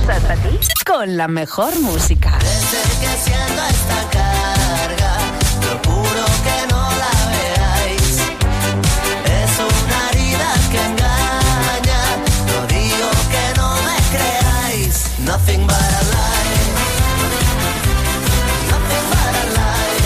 hasta ti con la mejor música. Desde que siento esta carga, procuro que no la veáis. Es una herida que engaña, no digo que no me creáis. Nothing but a lie. Nothing but a lie.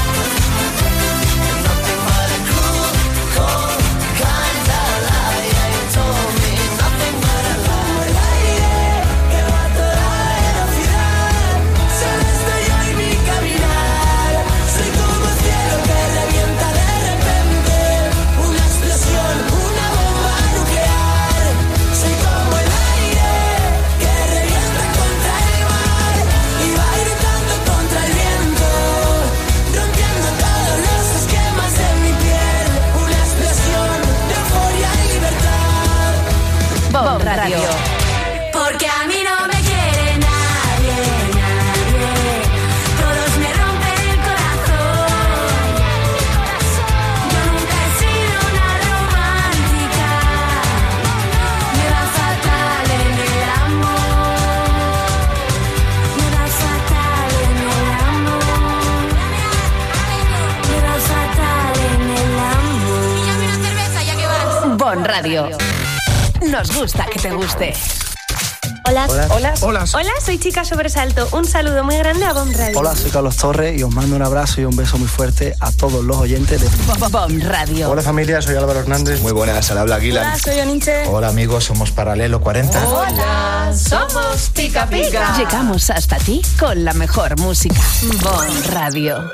Nothing but a cruel, cold, kind of lie. You told me nothing but a lie. El aire que va toda la velocidad, sabes de yo y mi caminar. Soy como el cielo que revienta de repente, una explosión, una bomba nuclear. Soy como el aire que revienta contra el mar y va gritando contra el viento, rompiendo todos los esquemas de mi piel. Una explosión de euforia y libertad. Bon Radio. Porque a mí no me quiere nadie, nadie. Todos me rompen el corazón. Yo nunca he sido una romántica. Me va fatal en el amor. Me va fatal en el amor. Me va fatal en el amor. Píllame una cerveza ya que vas. Bon Radio. Nos gusta que te guste. Hola. Hola. Hola, soy Chica Sobresalto. Un saludo muy grande a Bon Radio. Hola, soy Carlos Torres y os mando un abrazo y un beso muy fuerte a todos los oyentes de Bon Radio. Hola familia, soy Álvaro Hernández. Muy buenas, al habla Aguilar. Hola, soy Oniche. Hola amigos, somos Paralelo 40. Hola, somos Pica Pica. Llegamos hasta ti con la mejor música. Bon Radio.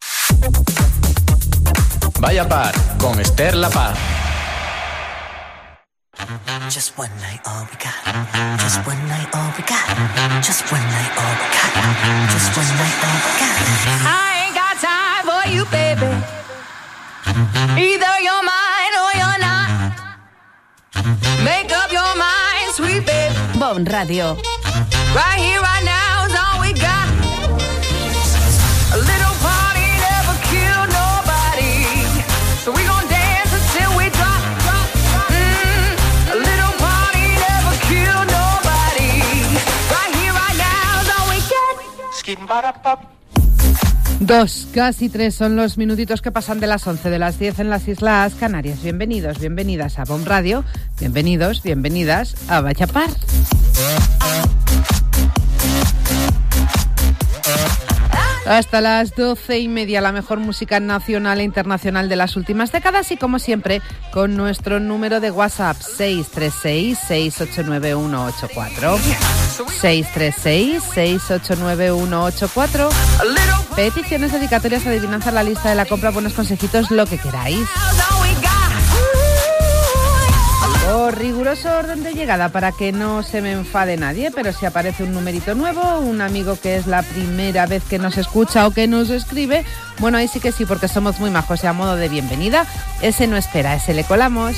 Vaya par con Esther La Paz. Just one night, all we got. Just one night, all we got. Just one night, all we got. Just one night, all we got. I ain't got time for you, baby. Either you're mine or you're not. Make up your mind, sweet baby. Bon Radio. Right here, right now is all we got. A little party never killed nobody. So we gon' dance until we drop. A little party never killed nobody. Right here, right now is all we got. 2, casi 3 son los minutitos que pasan de las 11 de las 10 en las Islas Canarias. Bienvenidos, bienvenidas a Bon Radio. Bienvenidos, bienvenidas a Vaya Par. Hasta las 12:30, la mejor música nacional e internacional de las últimas décadas y, como siempre, con nuestro número de WhatsApp 636-689-184. 636-689-184. Peticiones, dedicatorias, adivinanzas, la lista de la compra, buenos consejitos, lo que queráis. Por riguroso orden de llegada, para que no se me enfade nadie, pero si aparece un numerito nuevo, un amigo que es la primera vez que nos escucha o que nos escribe, bueno, ahí sí que sí, porque somos muy majos y a modo de bienvenida, ese no espera, ese le colamos.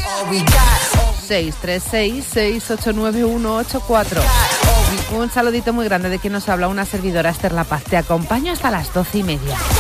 636-689-184. Un saludito muy grande de quien nos habla, una servidora, Esther La Paz. Te acompaño hasta las 12:30.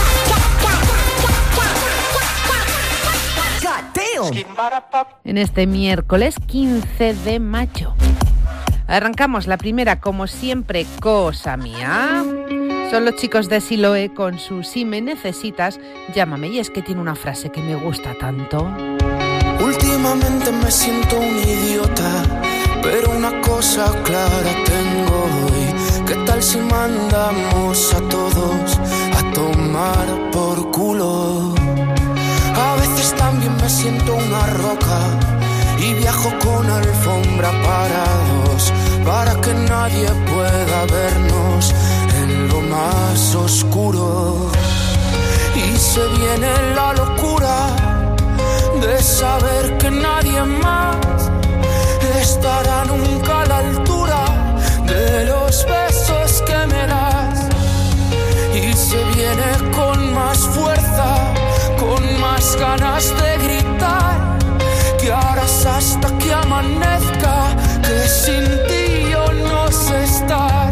En este miércoles 15 de mayo. Arrancamos la primera, como siempre, cosa mía. Son los chicos de Siloé con su Si me necesitas, llámame. Y es que tiene una frase que me gusta tanto. Últimamente me siento un idiota, pero una cosa clara tengo hoy. ¿Qué tal si mandamos a todos a tomar por culo? A veces también me siento una roca y viajo con alfombra para dos, para que nadie pueda vernos en lo más oscuro. Y se viene la locura de saber que nadie más estará nunca a la altura de los besos que me das. Y se viene con más fuerza, con más ganas de gritar, que harás hasta que amanezca, que sin ti yo no sé estar.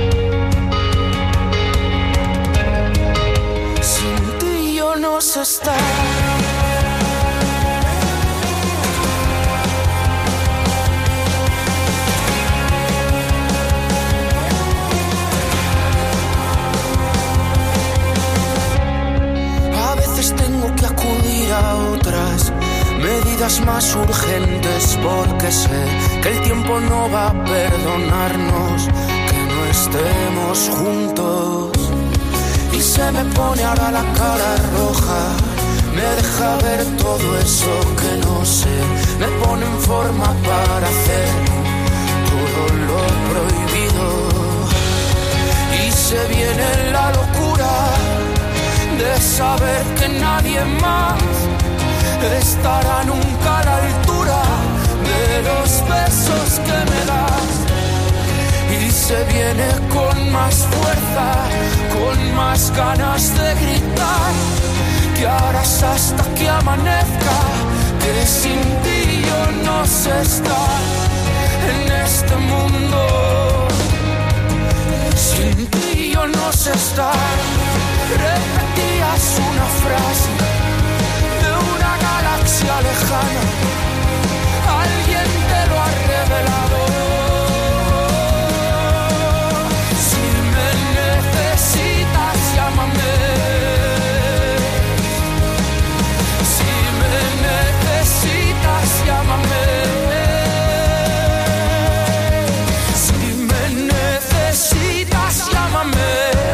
Sin ti yo no sé estar. a otras medidas más urgentes, porque sé que el tiempo no va a perdonarnos que no estemos juntos. Y se me pone ahora la cara roja, me deja ver todo eso que no sé, me pone en forma para hacer todo lo prohibido. Y se viene la locura de saber que nadie más estará nunca a la altura de los besos que me das. Y se viene con más fuerza, con más ganas de gritar, que ahora es hasta que amanezca, que sin ti yo no sé estar en este mundo. Sin ti yo no sé estar. Repetías una frase de una galaxia lejana, alguien te lo ha revelado. Si me necesitas, llámame. Si me necesitas, llámame. Si me necesitas, llámame.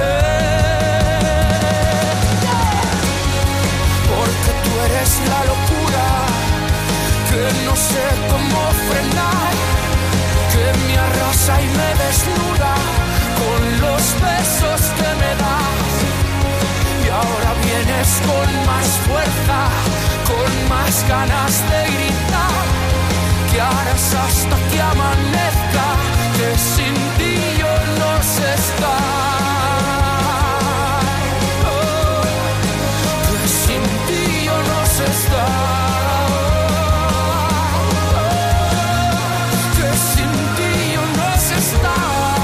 La locura que no sé cómo frenar, que me arrasa y me desnuda con los besos que me das. Y ahora vienes con más fuerza, con más ganas de gritar, que ahora es hasta que amanezca, que sin ti yo no sé estar. Que sin ti yo no sé estar.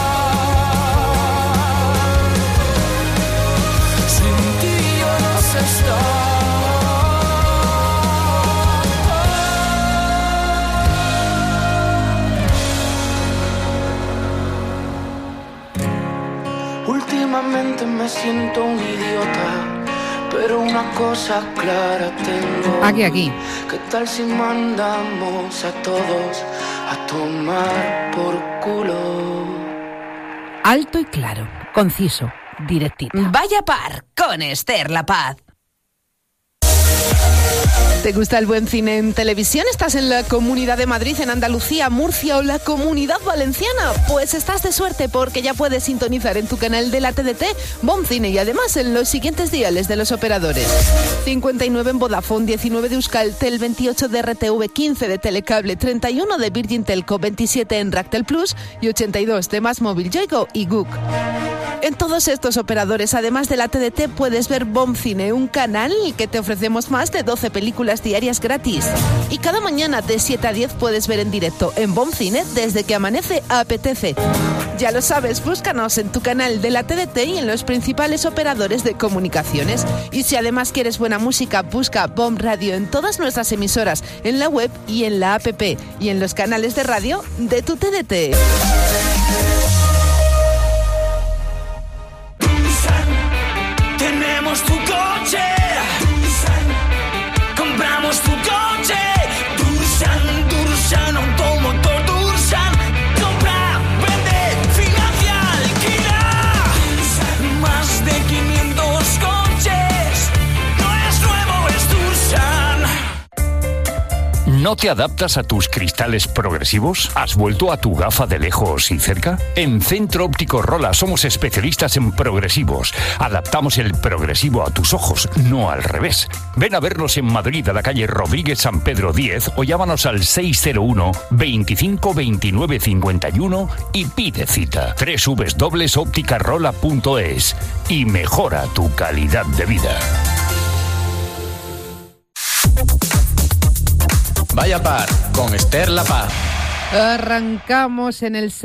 Sin ti yo no sé estar. Últimamente me siento un idiota, pero una cosa clara tengo. Aquí. ¿Qué tal si mandamos a todos a tomar por culo? Alto y claro, conciso, directito. Vaya par con Esther La Paz. ¿Te gusta el buen cine en televisión? ¿Estás en la Comunidad de Madrid, en Andalucía, Murcia o la Comunidad Valenciana? Pues estás de suerte, porque ya puedes sintonizar en tu canal de la TDT Bon Cine, y además en los siguientes diales de los operadores: 59 en Vodafone, 19 de Euskaltel, 28 de RTV, 15 de Telecable, 31 de Virgin Telco, 27 en Ractel Plus y 82 de Más Móvil, Yoigo y Guk. En todos estos operadores, además de la TDT, puedes ver Bon Cine, un canal que te ofrecemos más de 12 películas diarias gratis. Y cada mañana de 7 a 10 puedes ver en directo en Bon Cine desde que amanece apetece. Ya lo sabes, búscanos en tu canal de la TDT y en los principales operadores de comunicaciones. Y si además quieres buena música, busca Bon Radio en todas nuestras emisoras, en la web y en la app, y en los canales de radio de tu TDT. Tenemos tu coche, compramos tu coche, Dursan, automotor Dursan, compra, vende, financia, alquila, más de 500 coches, no es nuevo, es Dursan. ¿No te adaptas a tus cristales progresivos? ¿Has vuelto a tu gafa de lejos y cerca? En Centro Óptico Rola somos especialistas en progresivos. Adaptamos el progresivo a tus ojos, no al revés. Ven a vernos en Madrid, a la calle Rodríguez San Pedro 10, o llámanos al 601 25 29 51 y pide cita. www.opticarola.es y mejora tu calidad de vida. Vaya par con Esther La Paz. Arrancamos en el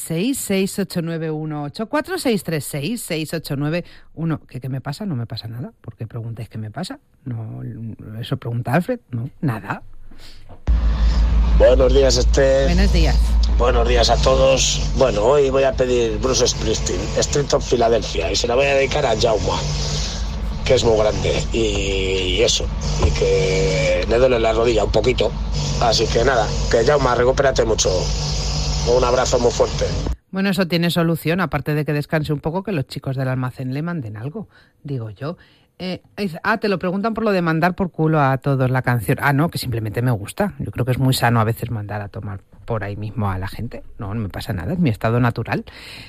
636-689-184, 636-689-1... ¿Qué me pasa? No me pasa nada. ¿Por qué preguntáis qué me pasa? No, eso pregunta Alfred. No, nada. Buenos días, Esther. Buenos días. Buenos días a todos. Bueno, hoy voy a pedir Bruce Springsteen, Street of Philadelphia, y se la voy a dedicar a Jaume, que es muy grande y eso, y que le duele la rodilla un poquito. Así que nada, que Jaume, recupérate mucho. Un abrazo muy fuerte. Bueno, eso tiene solución, aparte de que descanse un poco, que los chicos del almacén le manden algo, digo yo. Te lo preguntan por lo de mandar por culo a todos la canción. No, que simplemente me gusta. Yo creo que es muy sano a veces mandar a tomar por ahí mismo a la gente. No me pasa nada, es mi estado natural.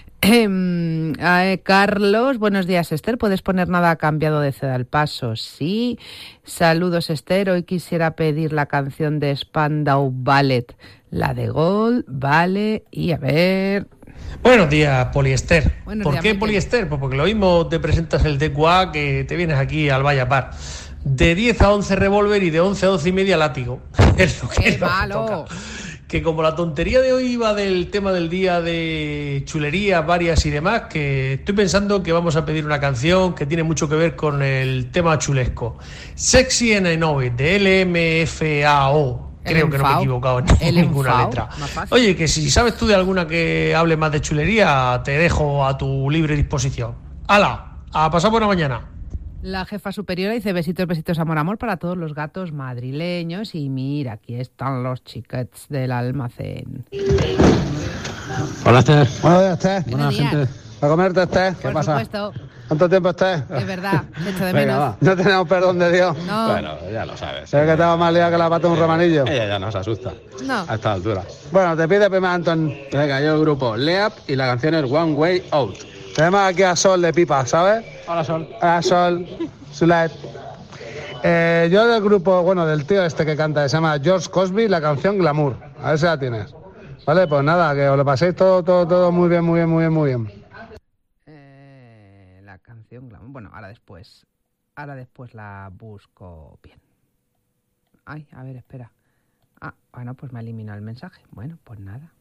Carlos, buenos días, Esther. ¿Puedes poner Nada ha cambiado de Ceda al Paso? Sí. Saludos, Esther. Hoy quisiera pedir la canción de Spandau Ballet, la de Gold, vale. Y a ver... Buenos días, Poliester. ¿Por qué Poliester? Pues porque lo mismo te presentas el DQA que te vienes aquí al Vaya Par. De 10 a 11 revólver y de 11 a 12 y media látigo. Es lo que toca. Que como la tontería de hoy iba del tema del día de chulerías varias y demás, que estoy pensando que vamos a pedir una canción que tiene mucho que ver con el tema chulesco. Sexy and I Know It, de LMFAO. Creo que no me he equivocado en ninguna letra. Oye, que si sabes tú de alguna que hable más de chulería, te dejo a tu libre disposición. ¡Hala! A pasar buena mañana. La jefa superiora dice besitos, besitos, amor, amor para todos los gatos madrileños. Y mira, aquí están los chiquets del almacén. Hola, Esther. Buenos días, Esther. Buena gente. ¿A comerte, Esther? ¿Qué pasa? Supuesto. ¿Cuánto tiempo, Esther? Es verdad, se echa de menos. Venga, no tenemos perdón de Dios. No. Bueno, ya lo sabes. ¿Sabes que estaba más liada que la pata de un ramanillo? Ella ya nos asusta. No. A esta altura. Bueno, te pide primero, Anton. Venga, yo el grupo Leap y la canción es One Way Out. Tenemos aquí a Sol de Pipa, ¿sabes? Hola, Sol. Hola, Sol. Sulet. Yo del grupo, bueno, del tío este que canta, que se llama George Cosby, la canción Glamour. A ver si la tienes. Vale, pues nada, que os lo paséis todo muy bien, muy bien, muy bien, muy bien. La canción Glamour. Bueno, ahora después la busco bien. Ay, a ver, espera. Bueno, pues me ha eliminado el mensaje. Bueno, pues nada.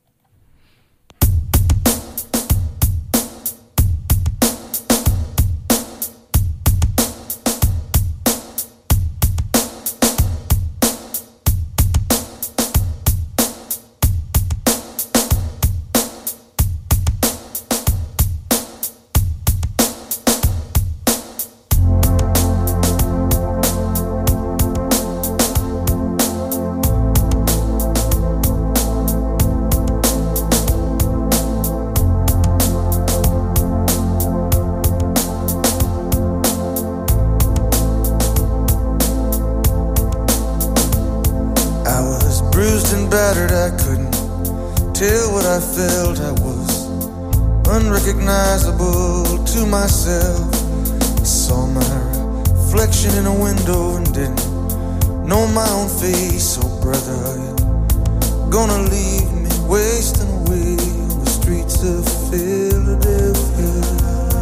I couldn't tell what I felt. I was unrecognizable to myself. I saw my reflection in a window and didn't know my own face. Oh brother, are you gonna leave me wasting away on the streets of Philadelphia?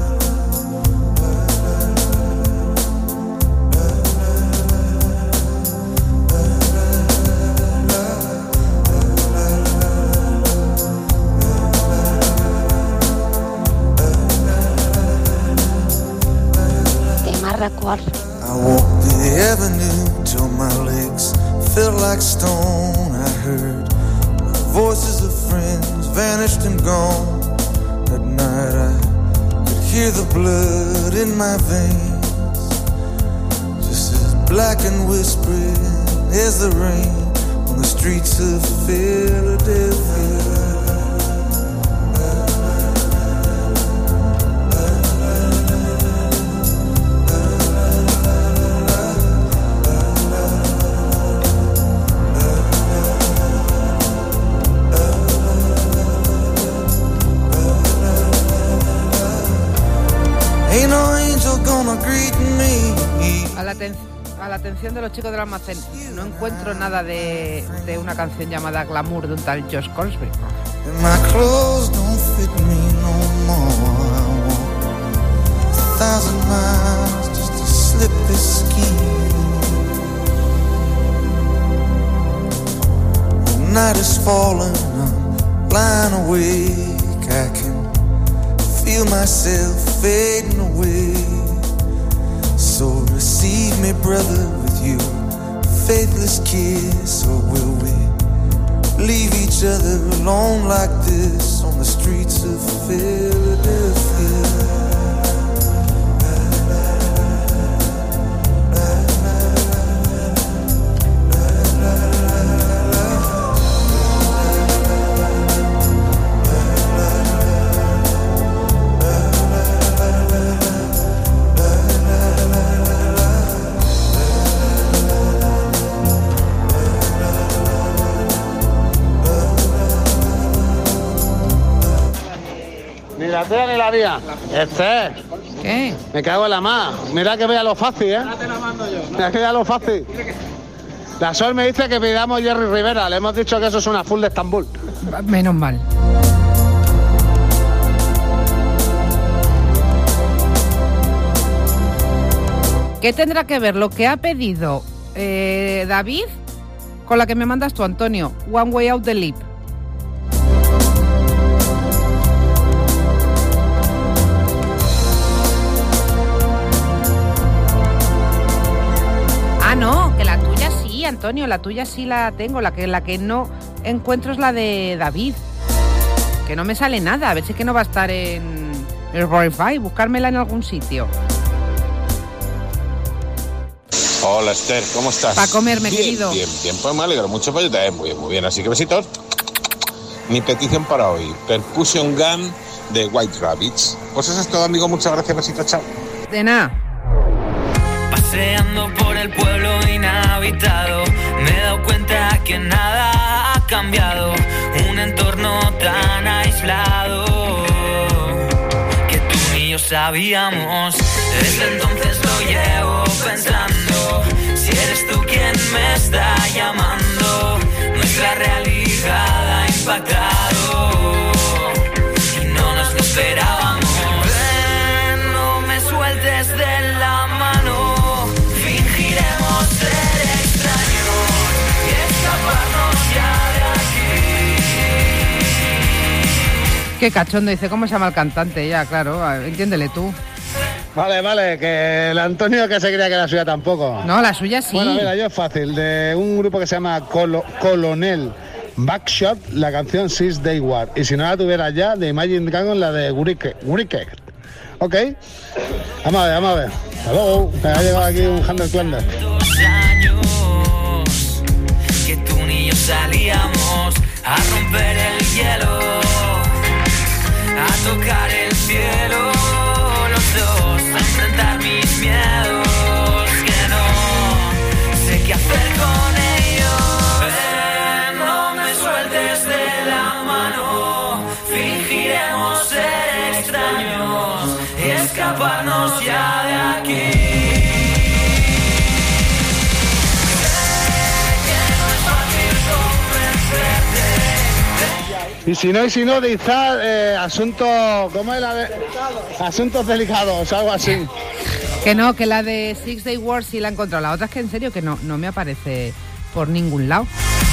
I walked the avenue till my legs felt like stone. I heard the voices of friends vanished and gone. At night I could hear the blood in my veins, just as black and whispering as the rain on the streets of Philadelphia. A la atención de los chicos del almacén, no encuentro nada de una canción llamada Glamour de un tal Josh Cosby. Night is falling, I'm lying awake. I can feel myself fading away. So receive me, brother, with you faithless kiss, or will we leave each other alone like this on the streets of Philadelphia? Ni la tuya ni la mía. Esther. ¿Qué? Me cago en la más. Mira que vea lo fácil, ¿eh? Ahora te la mando yo. Mira que vea lo fácil. La Sol me dice que pidamos Jerry Rivera. Le hemos dicho que eso es una full de Estambul. Menos mal. ¿Qué tendrá que ver lo que ha pedido David con la que me mandas tú, Antonio? One Way Out the Leap. Ah, no, que la tuya sí, Antonio, la tuya sí la tengo. La que no encuentro es la de David. Que no me sale nada. A ver si es que no va a estar en el Spotify. Buscármela en algún sitio. Hola Esther, ¿cómo estás? Para comerme, bien, querido. Bien, pues me alegro mucho, pues yo también muy bien, así que besitos. Mi petición para hoy, Percussion Gun de White Rabbits. Pues eso es todo, amigo, muchas gracias, besitos, chao. De nada. Paseando por el pueblo inhabitado, me he dado cuenta que nada ha cambiado. Un entorno tan aislado que tú ni yo sabíamos. Desde entonces lo llevo pensando. Si eres tú quien me está llamando, nuestra realidad ha impactado y no nos lo esperábamos. Ven, no me sueltes de la mano, fingiremos ser extraños y escaparnos ya de aquí. Qué cachondo, dice, ¿cómo se llama el cantante? Ya, claro, entiéndele tú. Vale, que el Antonio que se creía que la suya tampoco. No, la suya sí. Bueno, mira, yo es fácil. De un grupo que se llama Colonel Backshot, la canción Six Day War. Y si no la tuviera ya, de Imagine Dragons, la de Wicked. Ok. Vamos a ver. Hasta luego. Me ha llegado aquí un Handel Clander. Que tú ni yo salíamos a romper el hielo, a tocar el cielo, los dos, a enfrentar mis miedos, que no sé qué hacer con ellos. Ven, no me sueltes de la mano, fingiremos ser extraños y escaparnos ya de aquí. Y si no, dice asuntos, ¿cómo es la de? Asuntos delicados, algo así. Que no, que la de Six Day War sí la he encontrado. La otra es que en serio que no me aparece por ningún lado.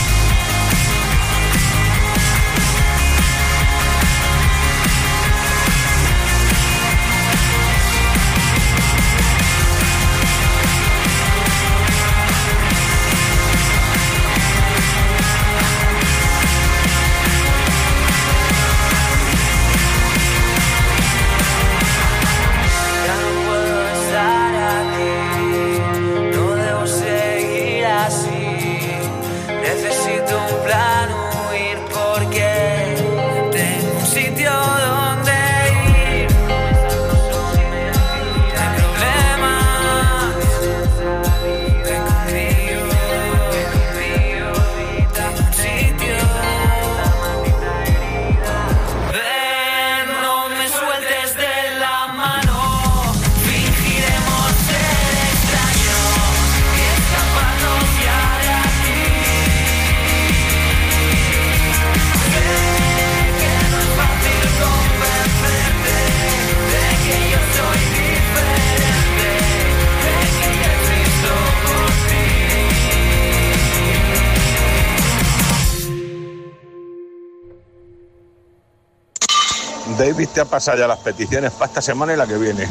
David te ha pasado ya las peticiones para esta semana y la que viene.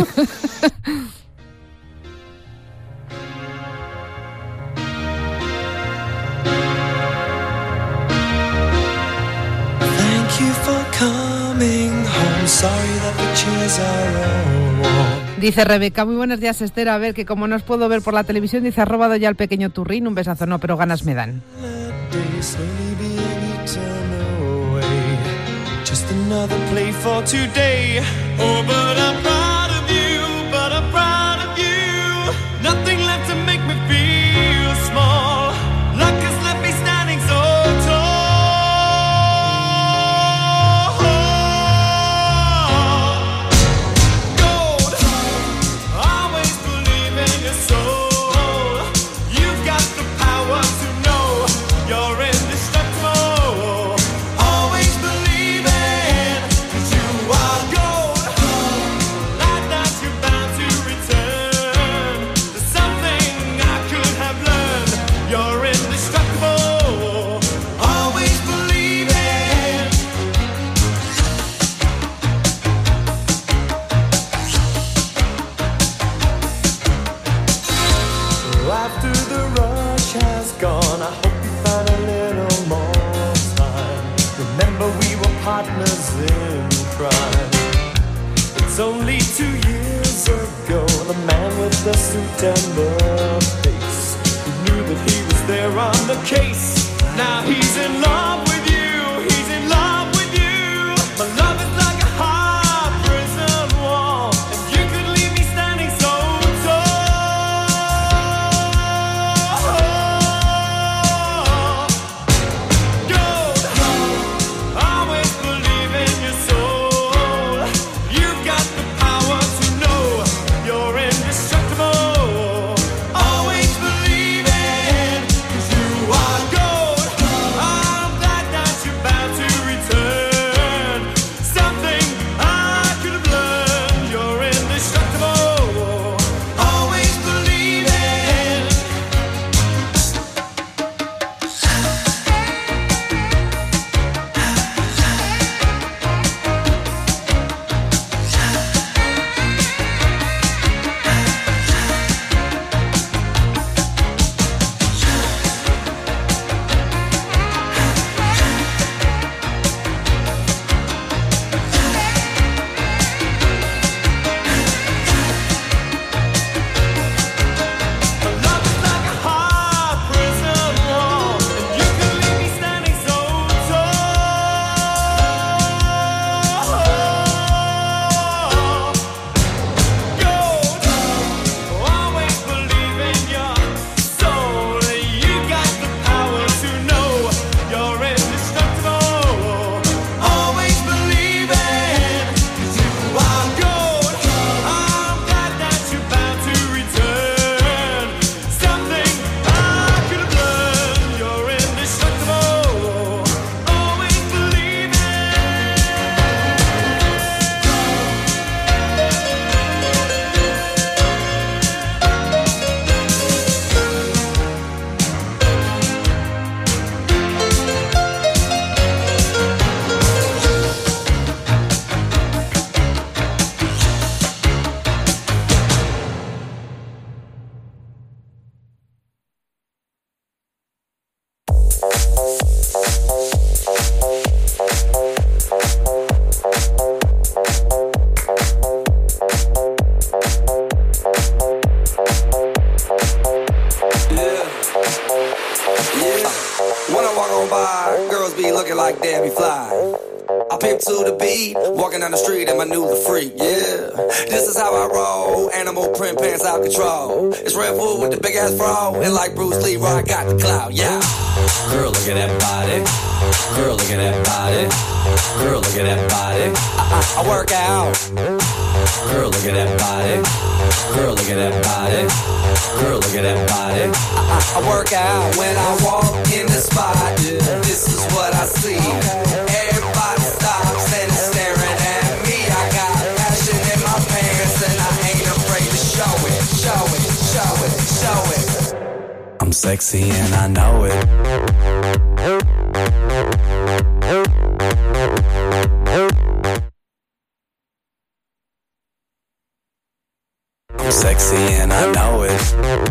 Dice Rebeca, muy buenos días, Esther. A ver, que como no os puedo ver por la televisión, dice, ha robado ya el pequeño turrín. Un besazo, no, pero ganas me dan. Just another play for today. Oh, but I'm proud of you, but I'm proud of you. Nothing left to make me feel small. Luck has left me standing so tall. crime. It's only 2 years ago, the man with the suit and the face, who knew that he was there on the case. Now he's in love with you, he's in love with you. My love is like a high prison wall, and you could leave me standing so to the beat, walking down the street and my new the freak, yeah. This is how I roll, animal print pants out control. It's Red Bull with the big ass bra, and like Bruce Lee, I got the clout, yeah. Girl, look at that body. Girl, look at that body. Girl, look at that body. I work out. Girl, look at that body. Girl, look at that body. Girl, look at that body. I work out when I walk in the spot. This is what I see. Everybody stops and is staring at me. I got passion in my pants and I ain't afraid to show it. Show it, show it, show it. I'm sexy and I know it. I'm sexy and I know it.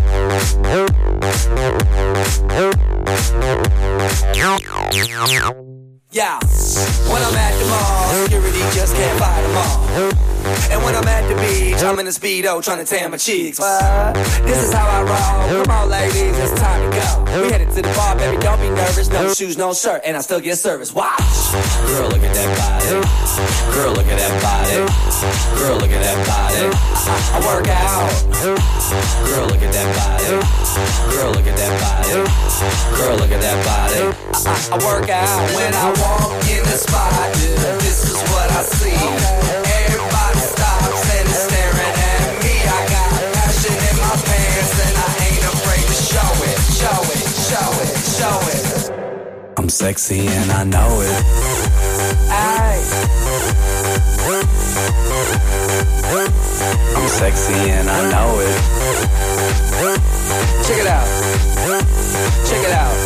Yeah, when I'm at the mall, security just can't fight them all. And when I'm at the beach, I'm in a Speedo trying to tan my cheeks. But this is how I roll. Come on, ladies, it's time to go. We headed to the bar, baby, don't be nervous. No shoes, no shirt, and I still get service. Watch. Girl, look at that body. Girl, look at that body. Girl, look at that body. I work out. Girl, look at that body. Girl, look at that body. Girl, look at that body. I work out when I walk in the spot. This is what I see. Everybody stops and is staring at me. I got passion in my pants and I ain't afraid to show it. Show it, show it, show it. I'm sexy and I know it. Aye. I'm sexy and I know it. Check it out. Check it out.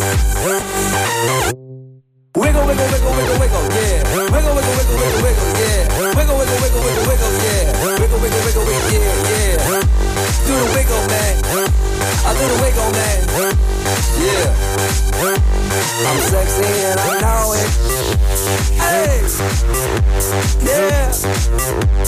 Wiggle, wiggle, wiggle, wiggle, wiggle, yeah. Wiggle, wiggle, wiggle, wiggle, wiggle, yeah. Wiggle, wiggle, wiggle, wiggle, wiggle, yeah. Wiggle, wiggle, wiggle, wiggle, yeah, yeah. Do the wiggle, man. I do the wiggle, man. Yeah. I'm sexy and I know it. Hey. Yeah.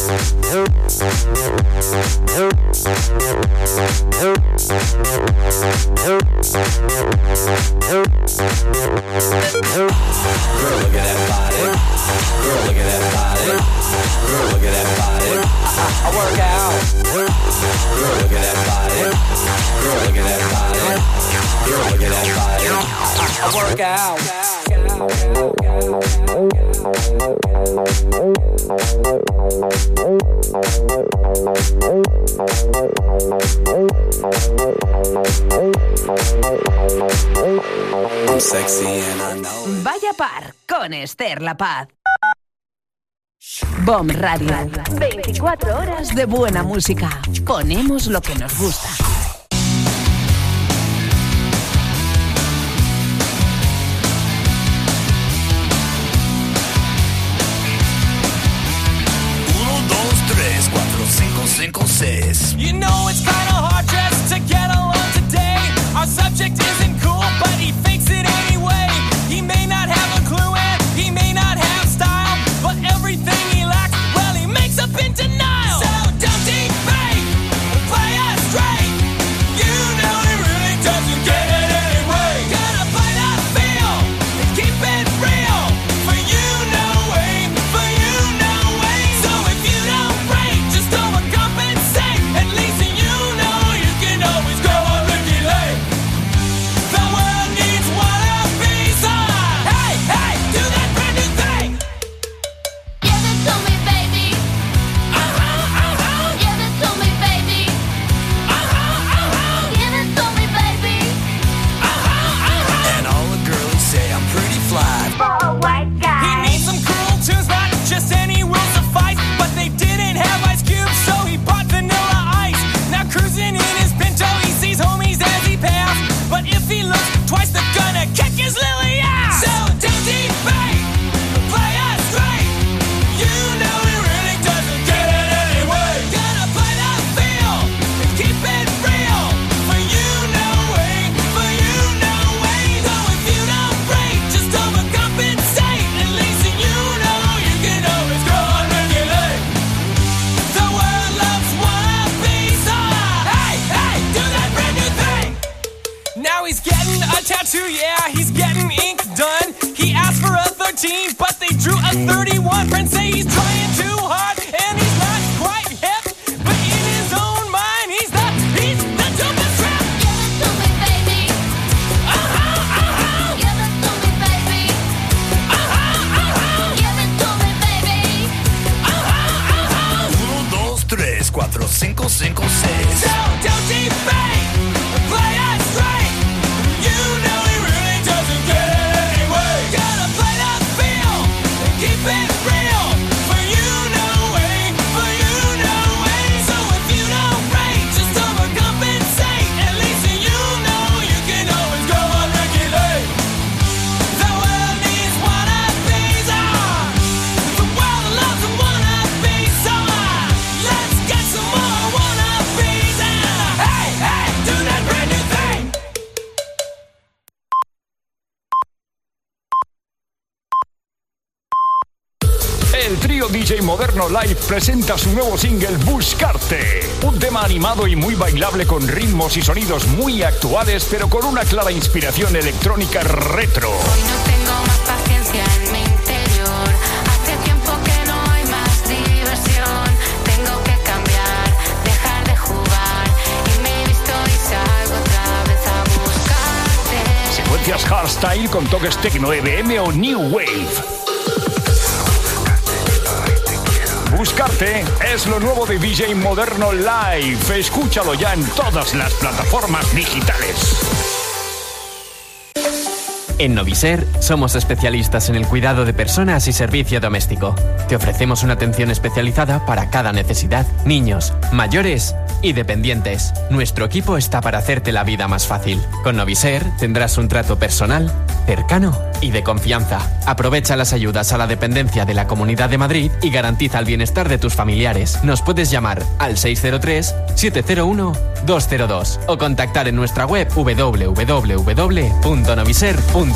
look at that body. Girl, look at that body. Girl, look at that body. I work out. Girl, look at that body. Girl, look at that body. Girl, look at that body. I work out. I'm sexy and I know it. Vaya par con Esther La Paz. Bomb Radio. 24 horas de buena música. Ponemos lo que nos gusta. You know it's kinda hard just to get along today. Our subject isn't cool, but he fakes it anyway. He may not have a clue and he may not have style, but everything he lacks, well, he makes up in denial. So don't debate, play us straight. You know he really doesn't get it anyway. Gotta play that feel and keep it real. For you know way, for you know way. So if you don't break, just overcompensate. At least you know you can always go on Ricky Lake. The world needs one piece of. Hey, hey, do that brand new thing. Give it to me, baby. Give it to me, baby. Give it to me, baby. And all the girls say I'm pretty fly. For a white guy. He needs some cruel tunes, not just any will suffice. But they didn't have Ice Cube, so he bought Vanilla Ice. Now cruising in his Pinto, he sees homies as he passed. But if he looks twice, they're gonna kick his lily ass. So don't debate, play us straight. You know he really doesn't get it anyway. Gotta play that feel and keep it real. For you know way, for you know way. So if you don't break, just overcompensate. At least you know you can always go on regulate. The world loves one piece of. Hey, hey, do that brand new thing. Now he's getting a tattoo, yeah, he's getting ink done. He asked for a 13, but they drew a 31. Friends say he's trying too hard, and he's not quite hip. But in his own mind, he's the dopest rap. Give it to me, baby. Give it to me, baby. Give it to me, baby. 1, 2, 3, 4, 5, 5, 6. So don't debate, play us straight. You know he really doesn't get it anyway. Gotta play that feel and keep it real. For you know way, for you know way. So if you don't break, just overcompensate. At least you know you can always go on regulate. The world needs wannabes. The world loves a wannabe. So let's get some more wannabes. And hey, hey, do that brand new thing. El trío DJ Moderno Live presenta su nuevo single Buscarte, un tema animado y muy bailable con ritmos y sonidos muy actuales, pero con una clara inspiración electrónica retro. Hoy no tengo más paciencia en mi interior. Hace tiempo que no hay más diversión. Tengo que cambiar, dejar de jugar. Y me he visto y salgo otra vez a buscarte. Secuencias hardstyle con toques techno, EBM o new wave. Buscarte es lo nuevo de DJ Moderno Live. Escúchalo ya en todas las plataformas digitales. En Noviser somos especialistas en el cuidado de personas y servicio doméstico. Te ofrecemos una atención especializada para cada necesidad, niños, mayores y dependientes. Nuestro equipo está para hacerte la vida más fácil. Con Noviser tendrás un trato personal, cercano y de confianza. Aprovecha las ayudas a la dependencia de la Comunidad de Madrid y garantiza el bienestar de tus familiares. Nos puedes llamar al 603-701-202 o contactar en nuestra web www.noviser.es.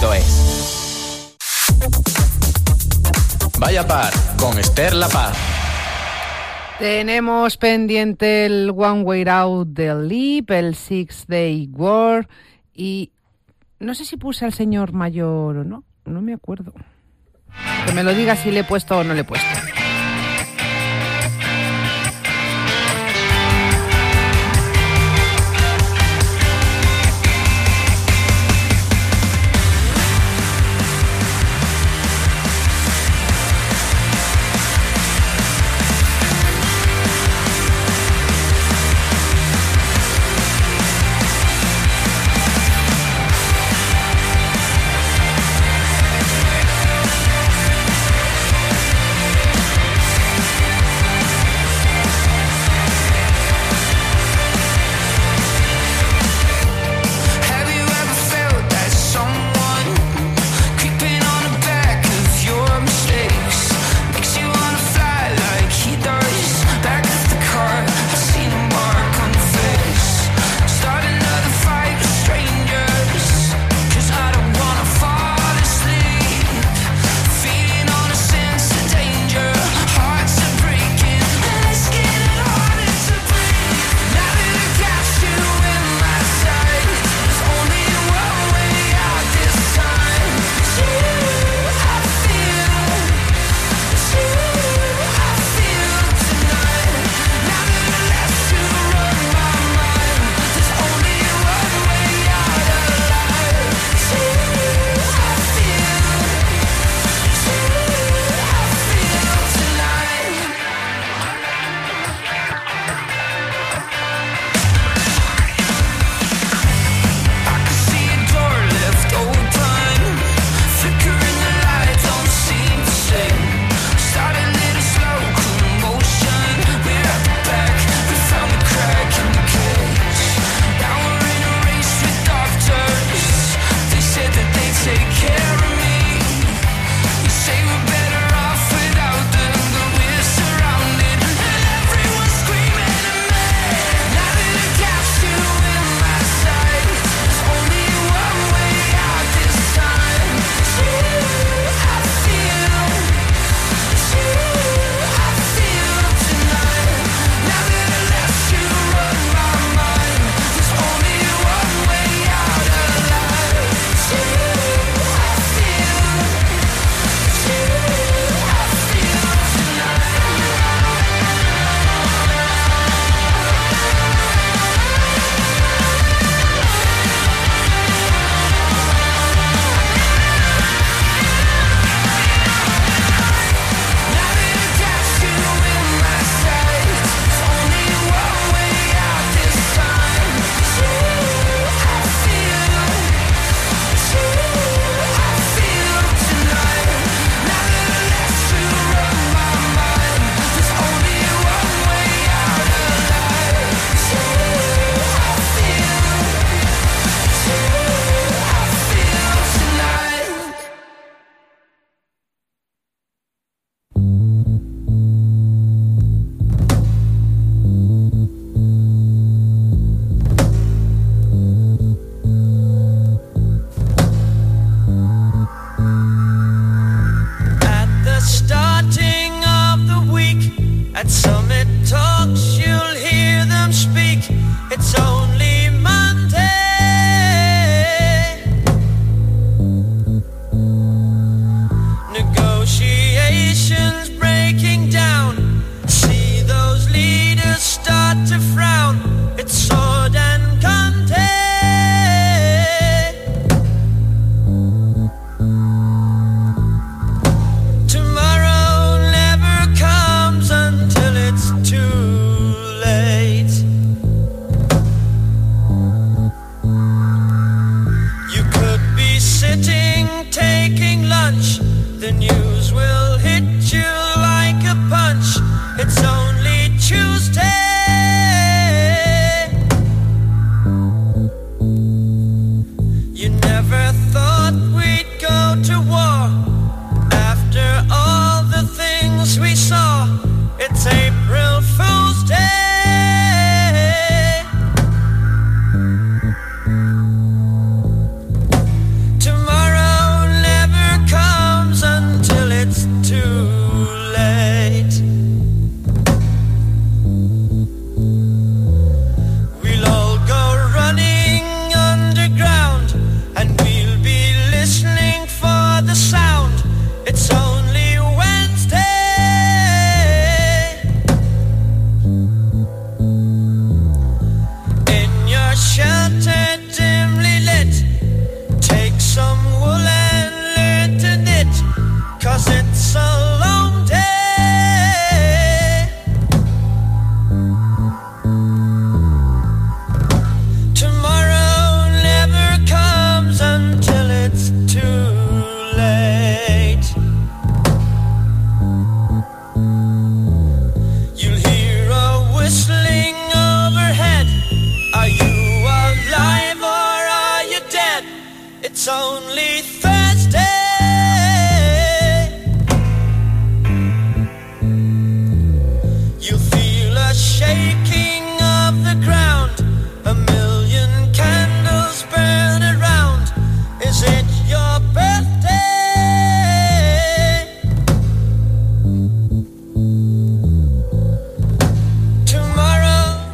Vaya par con Esther La Paz. Tenemos pendiente el One Way Out del Leap, el Six Day War y no sé si puse al señor mayor o no, no me acuerdo. Que me lo diga si le he puesto o no le he puesto.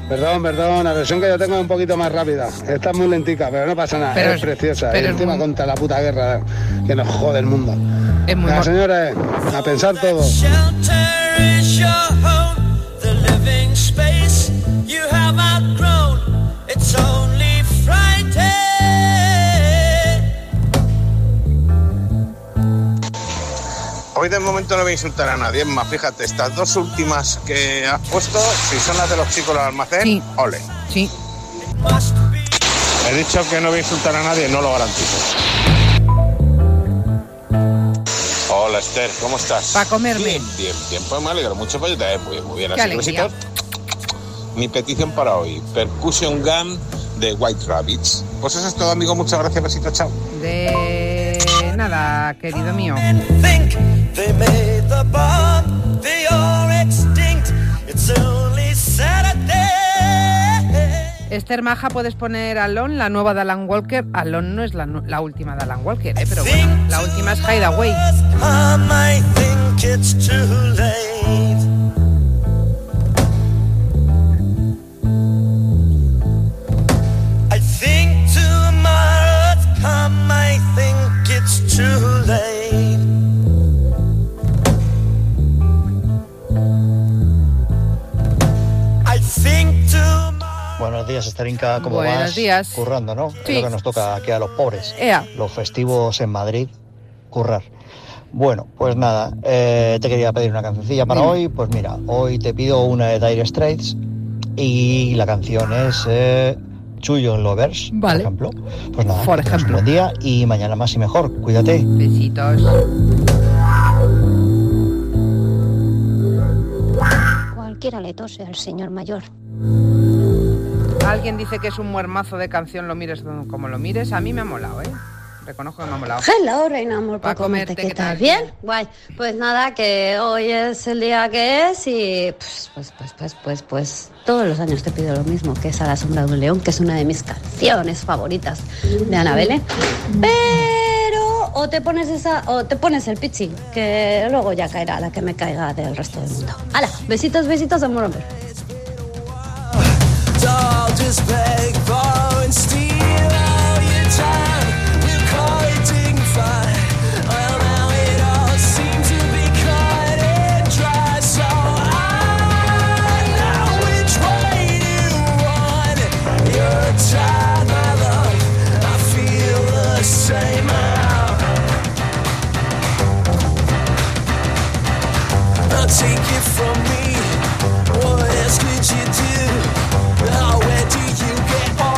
Perdón, la versión que yo tengo es un poquito más rápida. Esta es muy lentica, pero no pasa nada, es preciosa. Y encima contra la puta guerra que nos jode el mundo. Es muy la señora, a pensar todo. Hoy de momento no voy a insultar a nadie, es más, fíjate, estas dos últimas que has puesto, si son las de los chicos del almacén, sí. Ole. Sí. He dicho que no voy a insultar a nadie, no lo garantizo. Hola Esther, ¿cómo estás? Para comer bien. Bien, pues me alegro mucho, pues yo también muy bien. Así que besitos. Mi petición para hoy, Percussion Gun de White Rabbits. Pues eso es todo, amigo, muchas gracias, besitos, chao. De nada, querido mío. They made the bomb, they are extinct. It's only Saturday. Esther Maja, puedes poner Alone, la nueva de Alan Walker. Alone no es la última de Alan Walker, pero bueno, la última es Hideaway. I think it's too late. I think tomorrow's come, I think it's too late. Buenos días, Esterinka, ¿cómo vas? Buenos días. Currando, ¿no? Sí. Es lo que nos toca aquí a los pobres. Ea. Los festivos en Madrid, currar. Bueno, pues nada, te quería pedir una cancioncilla para hoy. Pues mira, hoy te pido una de Dire Straits y la canción es Two Young Lovers, vale. por ejemplo. Pues nada, por ejemplo. Un buen día y mañana más y mejor. Cuídate. Besitos. Cualquiera le tose al señor mayor. Alguien dice que es un muermazo de canción, lo mires como lo mires. A mí me ha molado, ¿eh? Reconozco que me ha molado. Hello, reina amor, para comerte, ¿qué tal? ¿Bien? Guay. Pues nada, que hoy es el día que es y pues todos los años te pido lo mismo, que es A la sombra de un león, que es una de mis canciones favoritas de Ana Belén. Pero o te pones esa o te pones el pitching, que luego ya caerá la que me caiga del resto del mundo. ¡Hala! Besitos, amor, amor. I'll just beg, borrow and steal all your time. We'll call it dignified. Well, now it all seems to be cut and dry. So I know which way you want. You're tired, my love. I feel the same now. Now take it from me. What else could you do? Where do you get all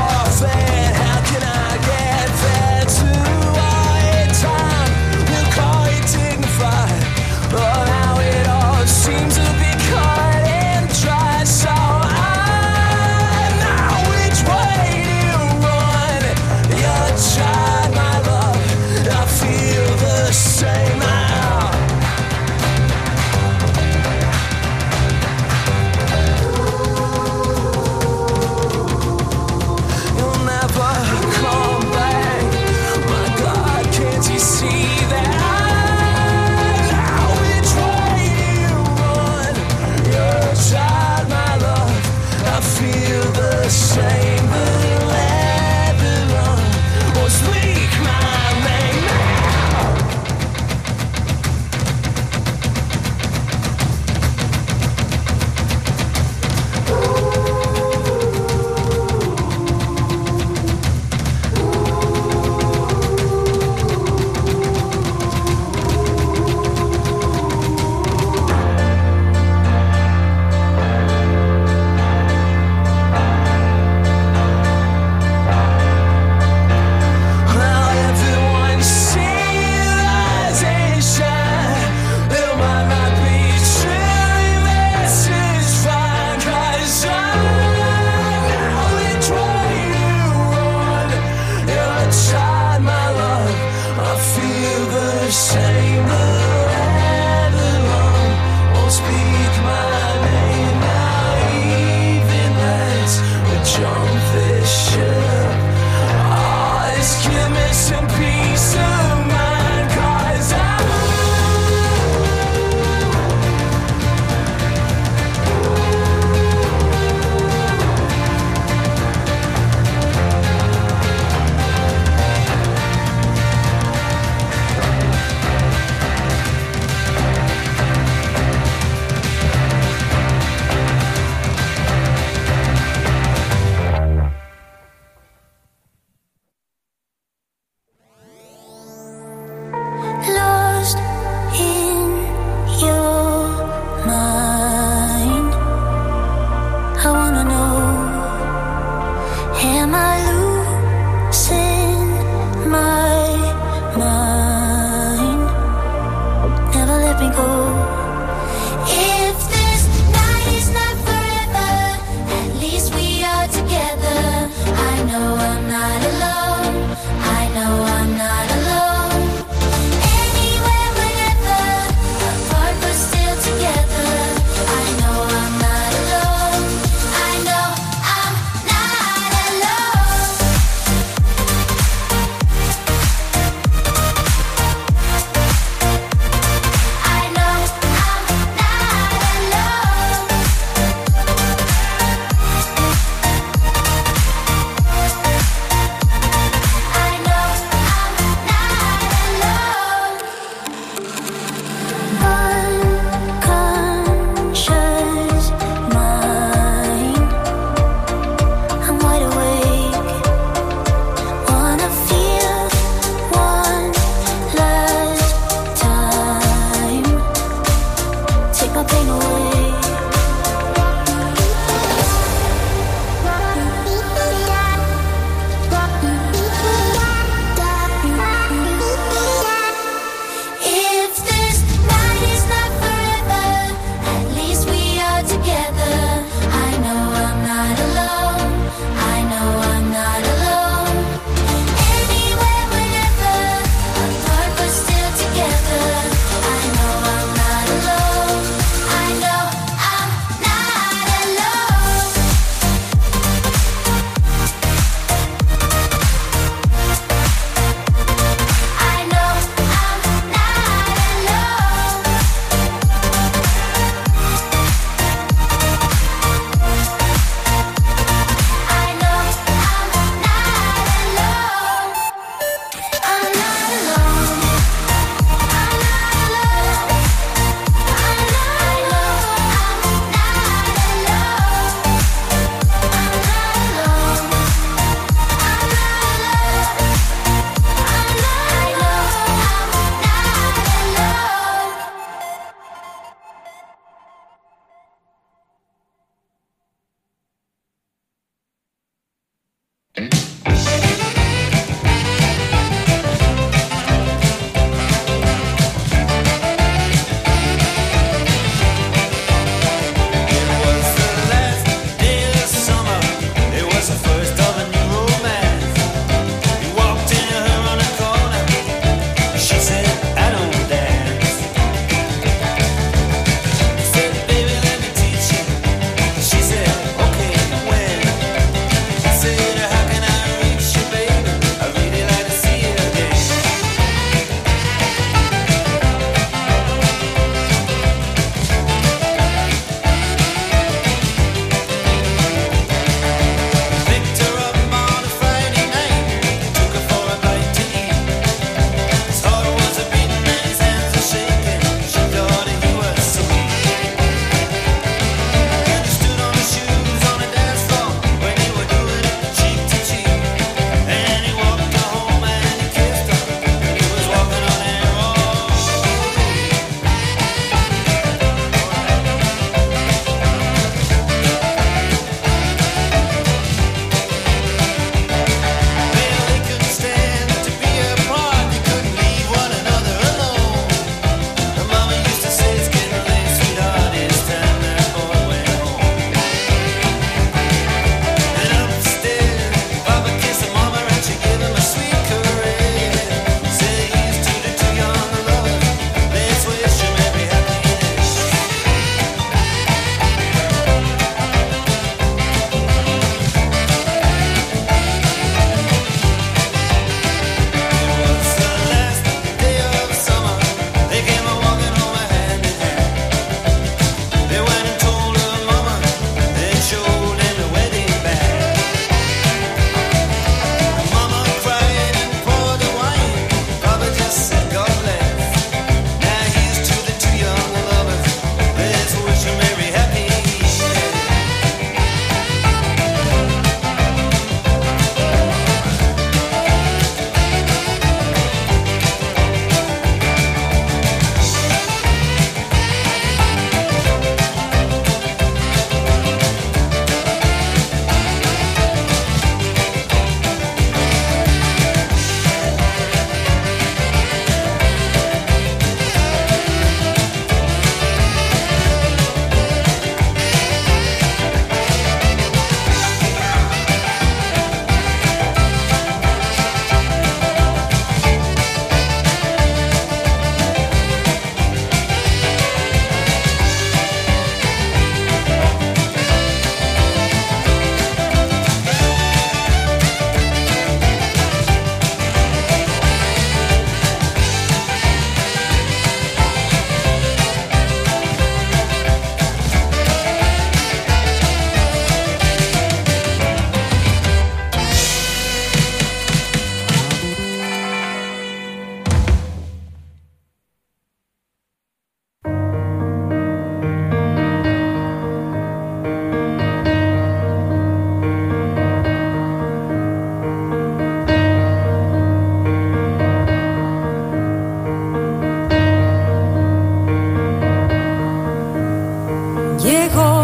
llegó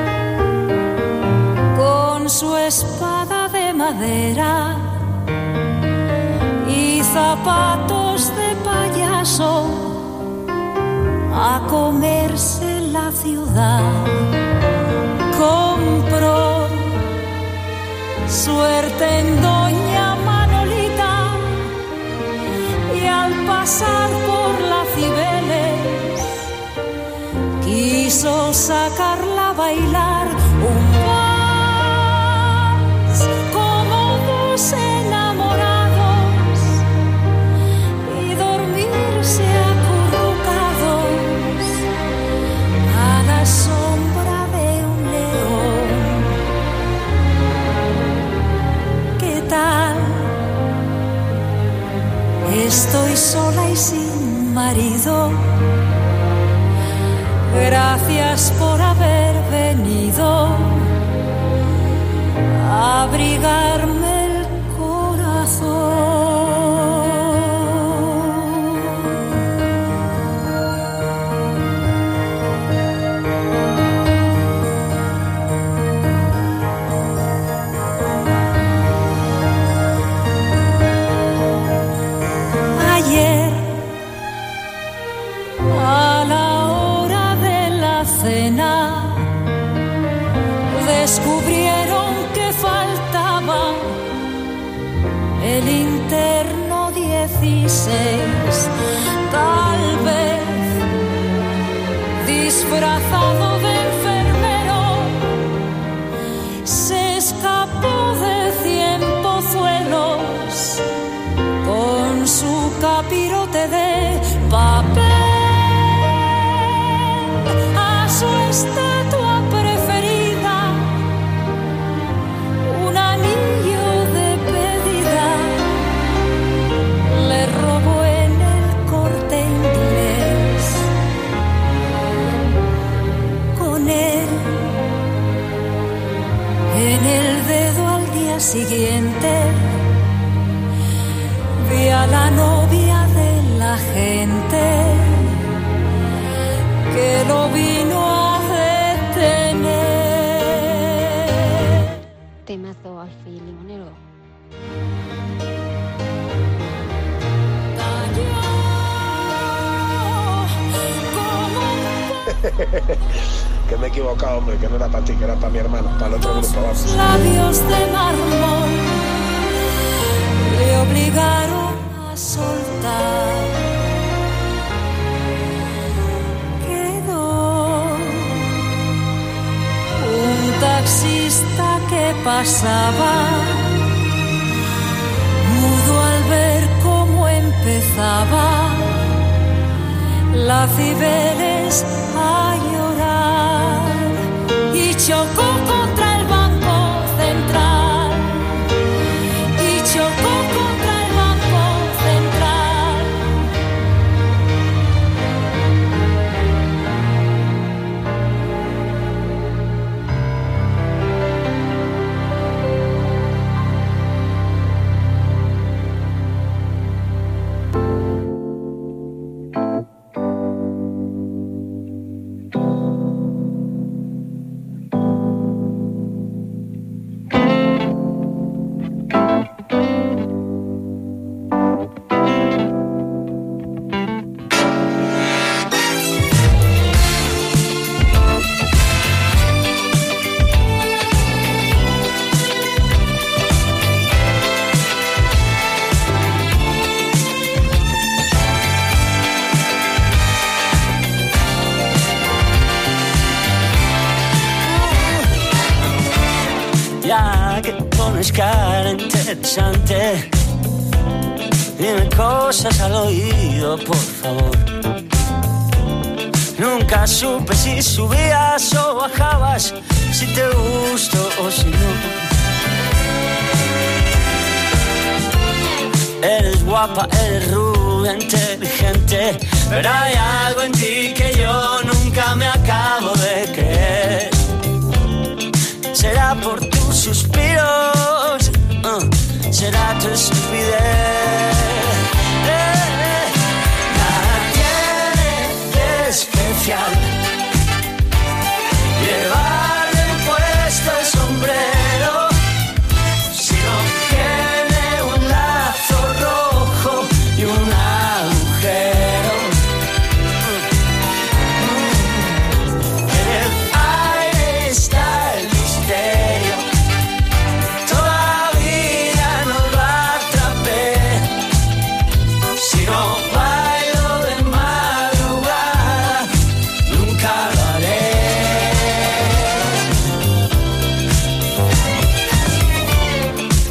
con su espada de madera y zapatos de payaso a comerse la ciudad. Compró suerte en Doña Manolita y al pasar por la Cibeles quiso sacarla a bailar un vals como dos enamorados y dormirse acurrucados a la sombra de un león. ¿Qué tal? Estoy sola y sin marido. Gracias por haber venido a abrigarme el corazón. Ayer, a la hora de la cena, descubrieron que faltaba el interno 16, tal vez disfrazado de enfermero, se escapó de 100 pozuelos con su capirote de papel. A su estatua preferida un anillo de pedida le robó en el Corte Inglés. Con él en el dedo al día siguiente vi a la novia de la gente que lo vino a detener. Temazo, Alfie Limonero. Que me he equivocado, hombre, que no era para ti, que era para mi hermano, para el otro grupo, vamos. Labios de mármol le obligaron a soltar. Quedó un taxista que pasaba, mudo al ver cómo empezaba la Cibeles a llorar y chocó contra el Banco Central. Y chocó contra el Banco Central. Ya que pones cara interesante, dime cosas al oído, por favor. Nunca supe si subías o bajabas, si te gusto o si no. Eres guapa, eres rubia, inteligente, pero hay algo en ti que yo nunca me acabo de creer. Será por tus suspiros, será tu estupidez. Nada tiene de especial,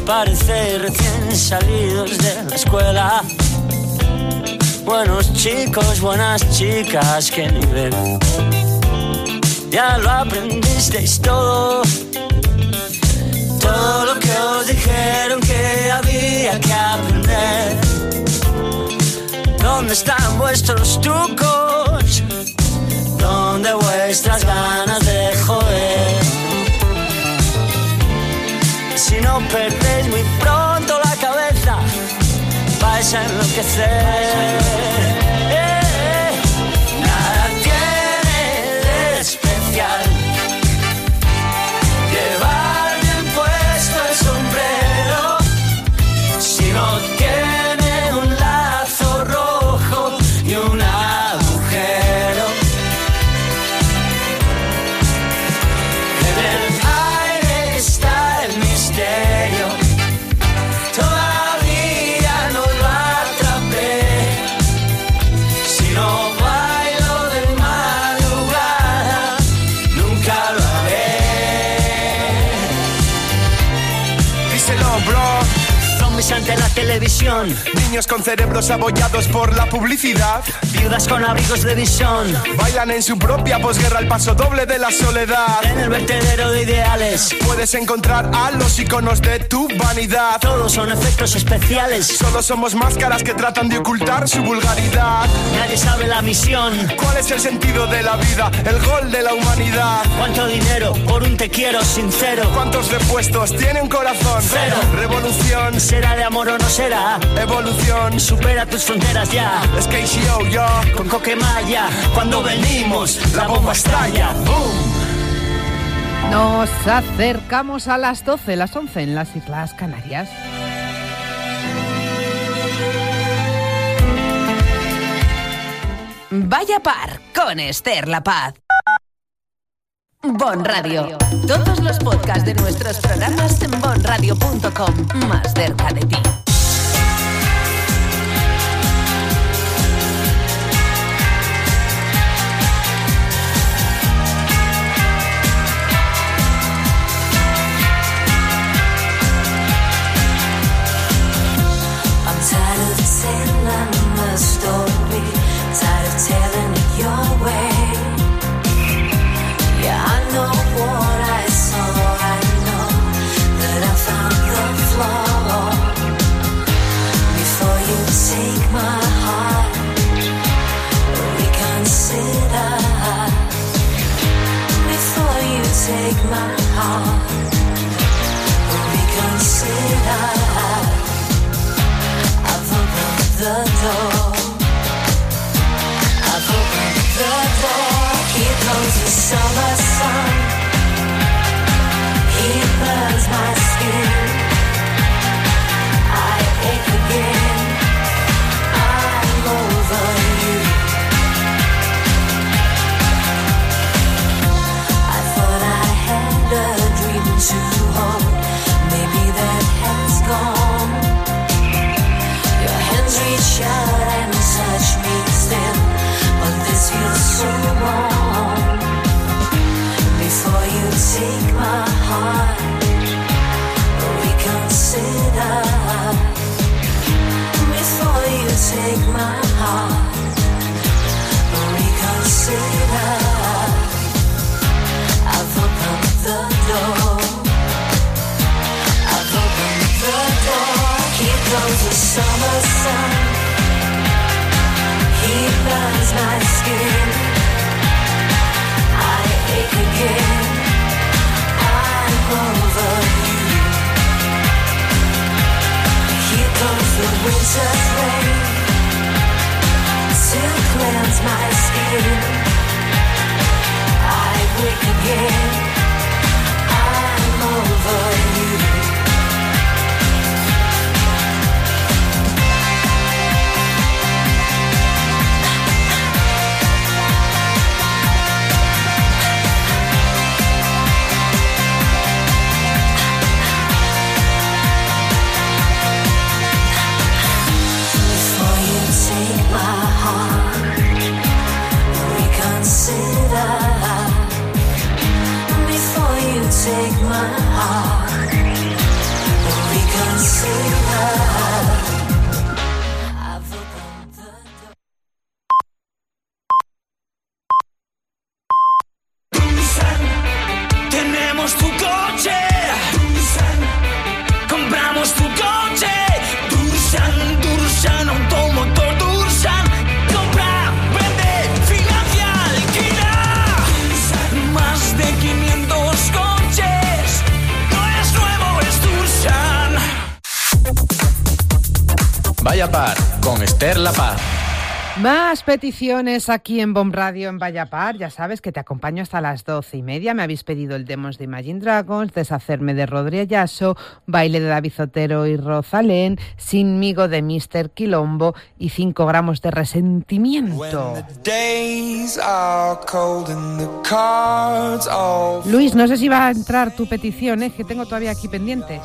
parece recién salidos de la escuela. Buenos chicos, buenas chicas, qué nivel. Ya lo aprendisteis todo. Todo lo que os dijeron que había que aprender. ¿Dónde están vuestros trucos? ¿Dónde vuestras ganas de joder? Si no perdéis muy pronto la cabeza, vais a enloquecer. Nada tiene de especial llevar bien puesto el sombrero si no tiene un lazo rojo y un agujero. En el aire está el misterio. Todavía no lo atrapé. Si no bailo de madrugada, nunca lo haré. Díselo, bro. Zombies ante la televisión, Niños con cerebros abollados por la publicidad. viudas con abrigos de visión, Bailan en su propia posguerra el paso doble de la soledad. en el vertedero de ideales. Puedes encontrar a los iconos de tu vanidad. Todos son efectos especiales. Solo somos máscaras que tratan de ocultar su vulgaridad. Nadie sabe la misión. ¿Cuál es el sentido de la vida? El gol de la humanidad. ¿Cuánto dinero por un te quiero sincero? ¿Cuántos repuestos tiene un corazón? Cero. Revolución, ¿Será de amor o no será? evolución. Supera tus fronteras ya. Es KCO, yo. Con Coquemaya, cuando venimos, la bomba estalla. ¡Boom! Nos acercamos a las 12, las 11 en las Islas Canarias. Vaya par con Esther La Paz. Bon Radio. Todos los podcasts de nuestros programas en bonradio.com. Más cerca de ti. I'm tired of telling the story, tired of telling it your way. Yeah, I know what I saw, I know that I found the flaw. Before you take my heart, reconsider. Before you take my heart, reconsider. The door, I've opened the door. Here comes the summer sun. He burns my skin. I ache again. I'm over you. I thought I had a dream to hold. Maybe that has gone. Reach out and touch me still, but this feels so wrong. Before you take my heart, reconsider. Before you take my heart, reconsider. I've opened the door. I've opened the door. Here comes the summer sun. He burns my skin. I ache again. I'm over you. Here comes the winter's rain to cleanse my skin. I wake again. I'm over you. Take my heart, reconsider. felicidad. Tenemos tu coche, compramos tu coche. Dursan, automotor Dursan. Compra, vende, financia, alquila. Más de 500 coches. No es nuevo, es Dursan. Vaya Par, con Esther La Paz. Más peticiones aquí en Bomb Radio en Vallapar. Ya sabes que te acompaño hasta las 12:30. Me habéis pedido el Demos de Imagine Dragons, Deshacerme de Rodri Ayaso, Baile de David Zotero y Rosalén, Sinmigo de Mr. Quilombo y 5 gramos de resentimiento. Luis, no sé si va a entrar tu petición, que tengo todavía aquí pendientes.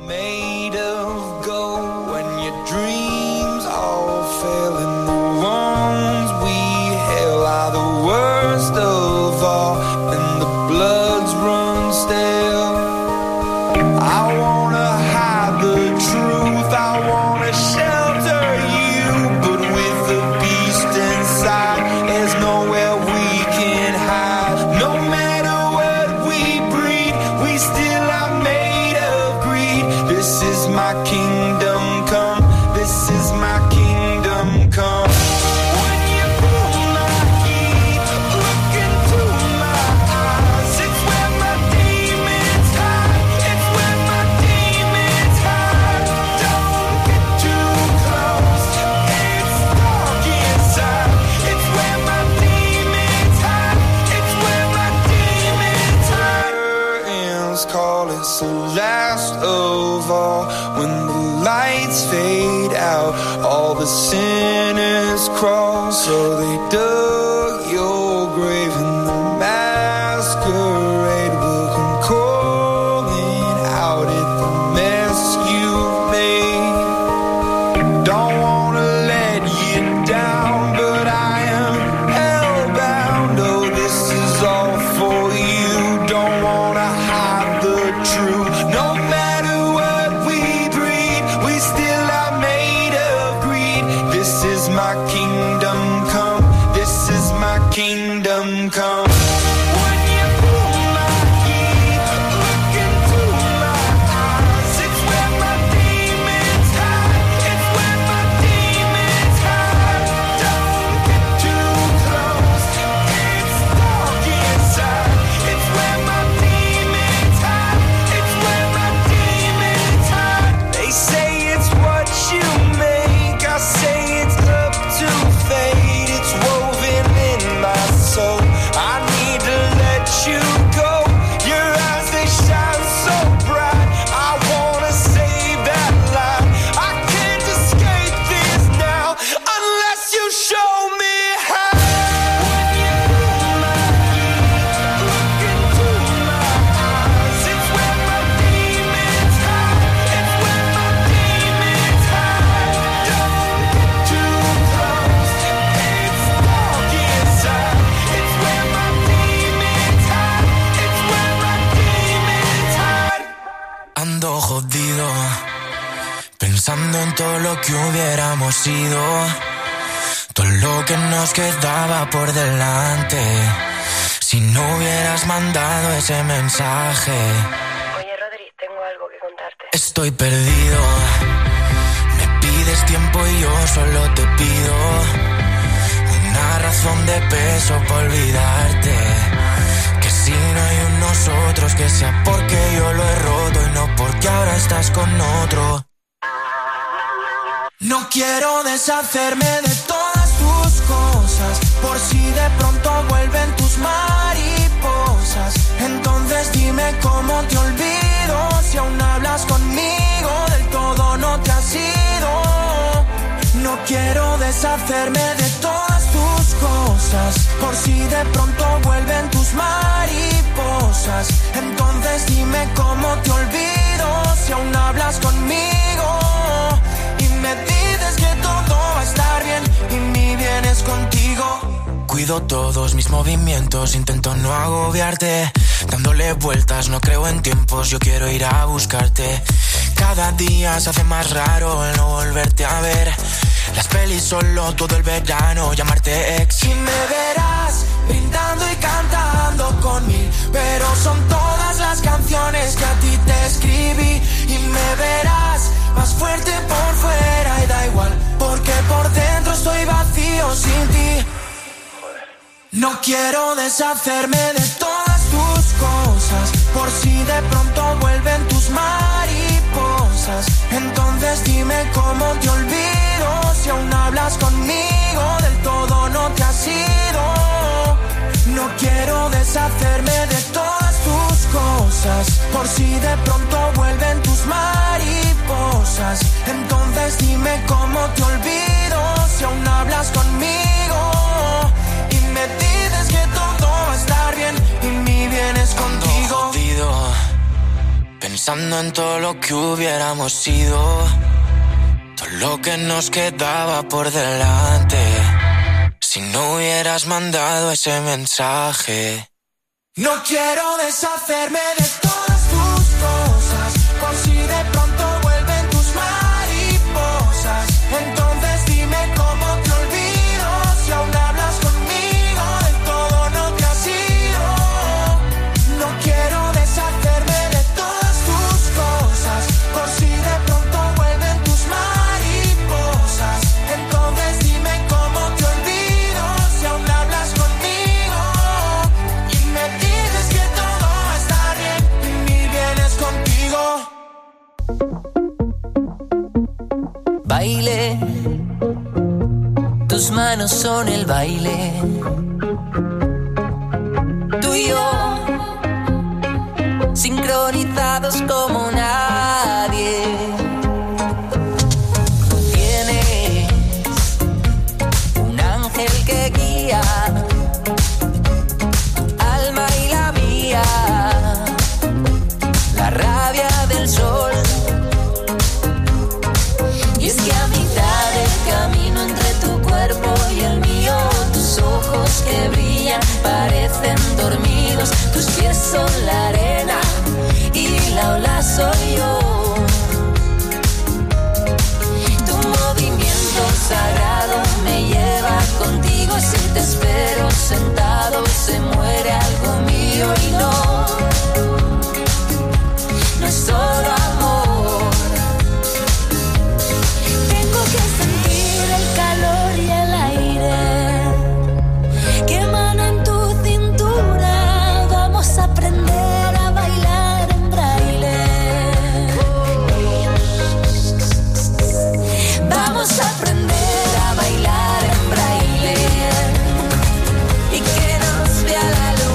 Are the worst of all, and the bloods run stale. I wanna hide the truth, I wanna shelter you, but with the beast inside, there's nowhere we can hide. No matter what we breed, we still are made of greed. This is my kingdom come, this is my kingdom come. It's the last of all. When the lights fade out, all the sinners crawl. So they dug your grave and the masquerade will come calling out at the mess you made. Don't wanna let you down, but I am hellbound. Oh, this is all for you. Don't wanna hide the truth. No matter what we breed, we still are made of greed. This is my kingdom come, this is my kingdom come. When you pull my key, look into my eyes, it's where my demons hide, it's where my demons hide. Don't get too close, it's dark inside, it's where my demons hide, it's where my demons hide. They say it's what you make, I say it's up to fate, it's woven in my soul. I need to let you go, your eyes they shine so bright, I wanna save that light. I can't escape this now, unless you show me how. When you pull my key, look into my eyes, it's where my demons hide, it's where my demons hide. Don't get too close, it's dark inside, it's where my demons hide, it's where my demons hide. Ando jodido, pensando en todo lo que hubiéramos sido, todo lo que nos quedaba por delante, si no hubieras mandado ese mensaje. Oye, Rodri, tengo algo que contarte. Estoy perdido, me pides tiempo y yo solo te pido una razón de peso para olvidarte. Que si no hay un nosotros, que sea porque yo lo he roto y no porque ahora estás con otro. No quiero deshacerme de todas tus cosas, por si de pronto vuelven tus mariposas. Entonces dime cómo te olvido, si aún hablas conmigo, del todo no te has ido. No quiero deshacerme de todas tus cosas, por si de pronto vuelven tus mariposas. Entonces dime cómo te olvido, si aún hablas conmigo y me dices que todo va a estar bien y mi bien es contigo. Cuido todos mis movimientos, intento no agobiarte, dándole vueltas, no creo en tiempos, yo quiero ir a buscarte. Cada día se hace más raro el no volverte a ver. Las pelis solo todo el verano, llamarte ex. Y me verás brindando y cantando con mil, pero son todas las canciones que a ti te escribí. Y me verás más fuerte por fuera y da igual, porque por dentro estoy vacío sin ti. No quiero deshacerme de todas tus cosas, por si de pronto vuelven tus mariposas. Entonces dime cómo te olvido, si aún hablas conmigo, del todo no te has ido. No quiero deshacerme de todas tus cosas, por si de pronto vuelven tus mariposas. Entonces dime cómo te olvido, si aún hablas conmigo. Y me dices que todo va a estar bien y mi bien es contigo. Jodido, pensando en todo lo que hubiéramos sido, todo lo que nos quedaba por delante, si no hubieras mandado ese mensaje. No quiero deshacerme de todas tus cosas, por si de pronto vuelven tus mariposas. Entonces dime cómo te olvido, si aún hablas conmigo, del todo no te has ido. No quiero deshacerme de todas tus cosas, por si de pronto vuelven tus mariposas. Entonces dime cómo te olvido, si aún hablas conmigo. Y me dices que todo va a estar bien y mi bien es contigo. Baile, tus manos son el baile. Tú y yo, sincronizados como nadie. Tienes un ángel que guía tu alma y la mía, la rabia del sol. Y es que a mitad del camino entre tu cuerpo y el mío, tus ojos que brillan parecen dormidos, tus pies son la arena y la ola soy yo. Tu movimiento sagrado me lleva contigo, si te espero sentado se muere algo mío y no es solo amor. Tengo que sentir el calor y el aire que emana en tu cintura. Vamos a aprender a bailar en braille. Vamos a aprender a bailar en braille y que nos vea la luz.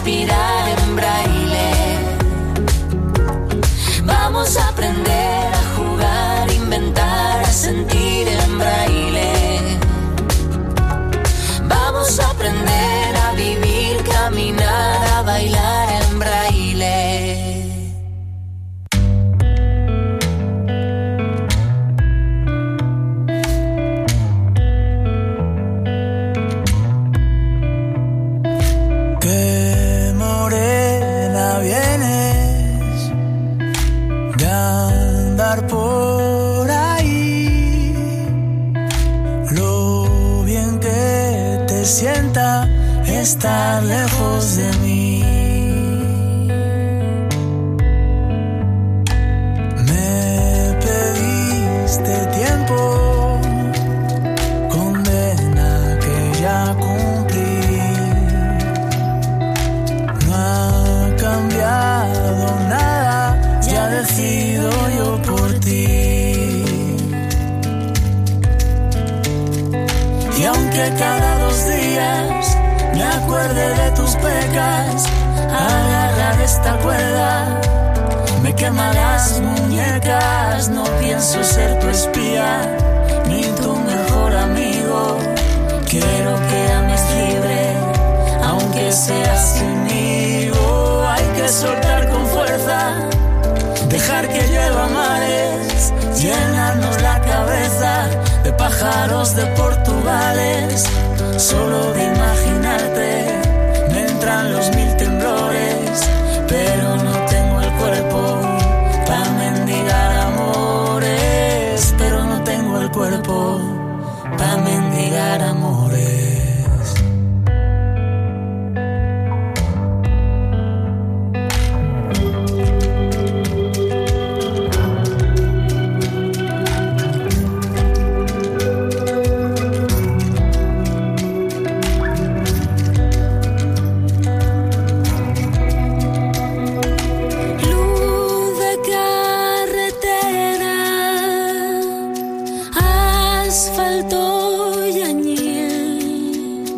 respirar en braille. Vamos a aprender a jugar, inventar, a sentir en braille. Vamos a aprender a vivir, caminar, a bailar en braille. Qué morena vienes de andar por ahí, lo bien que te sienta estar lejos de mí. Me pediste tiempo, condena que ya cumplí. No ha cambiado nada, ya decido yo por ti. Y aunque cada 2 días me acuerde de tus pecas, agarrar esta cuerda me quema las muñecas. No pienso ser tu espía ni tu mejor amigo. Quiero que ames libre, aunque sea sinmigo. Hay que soltar con fuerza, dejar que llueva mares, llenarnos la cabeza de pájaros de Portugales. Solo de imaginarte me entran los 1000 temblores, pero no tengo el cuerpo para mendigar amores, pero no tengo el cuerpo para mendigar amores. Luz de carretera, asfalto y añil.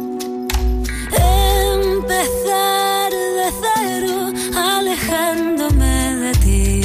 Empezar de cero, alejándome de ti.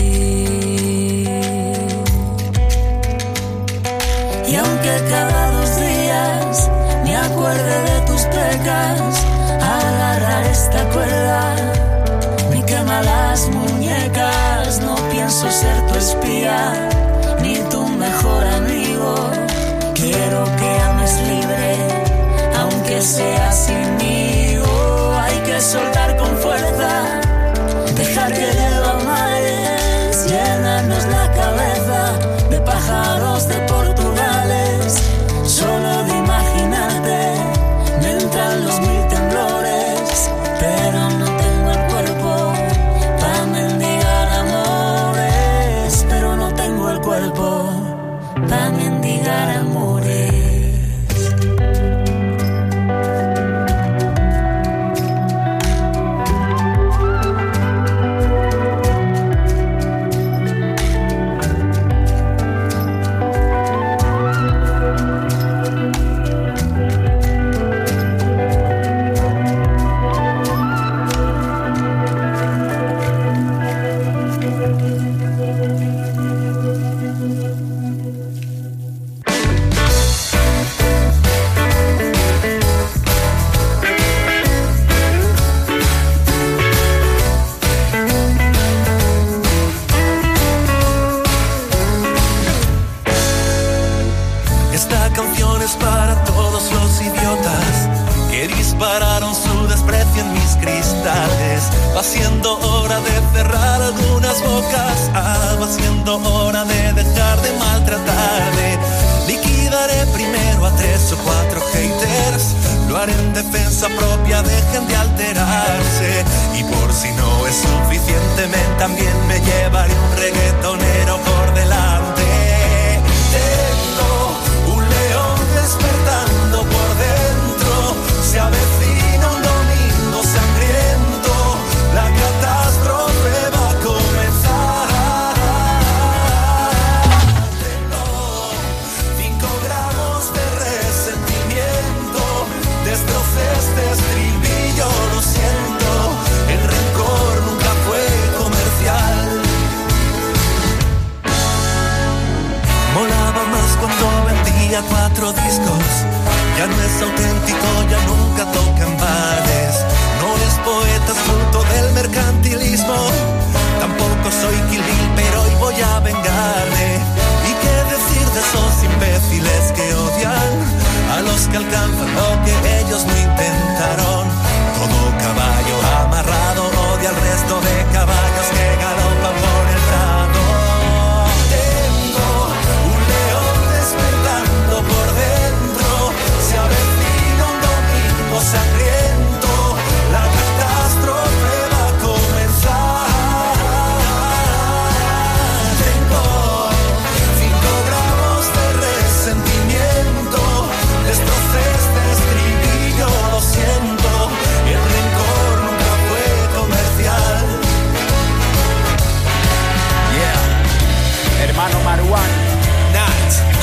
Y aunque cada 2 días me acuerde de tus pecas, agarrar esta cuerda me quema las muñecas. No pienso ser tu espía ni tu mejor amigo. Quiero que ames libre, aunque sea sinmigo. Hay que soltar con fuerza, dejar que llueva mares, llenarnos la cabeza de pájaros de Portugales. Solo de imaginarte me entran los 1000 temblores, pero no tengo el cuerpo para mendigar amores, pero no tengo el cuerpo para mendigar amores. Esta canción es para todos los idiotas que dispararon su desprecio en mis cristales. Va siendo hora de cerrar algunas bocas, va siendo hora de dejar de maltratarme. Liquidaré primero a 3 o 4 haters, lo haré en defensa propia, dejen de alterarse. Y por si no es suficiente, también me llevaré un reggaetonero por delante. Tengo un león despertando por dentro, se avecina un domingo sangriento, la catástrofe va a comenzar. Tengo 5 gramos de resentimiento, destrocé este estribillo, lo siento.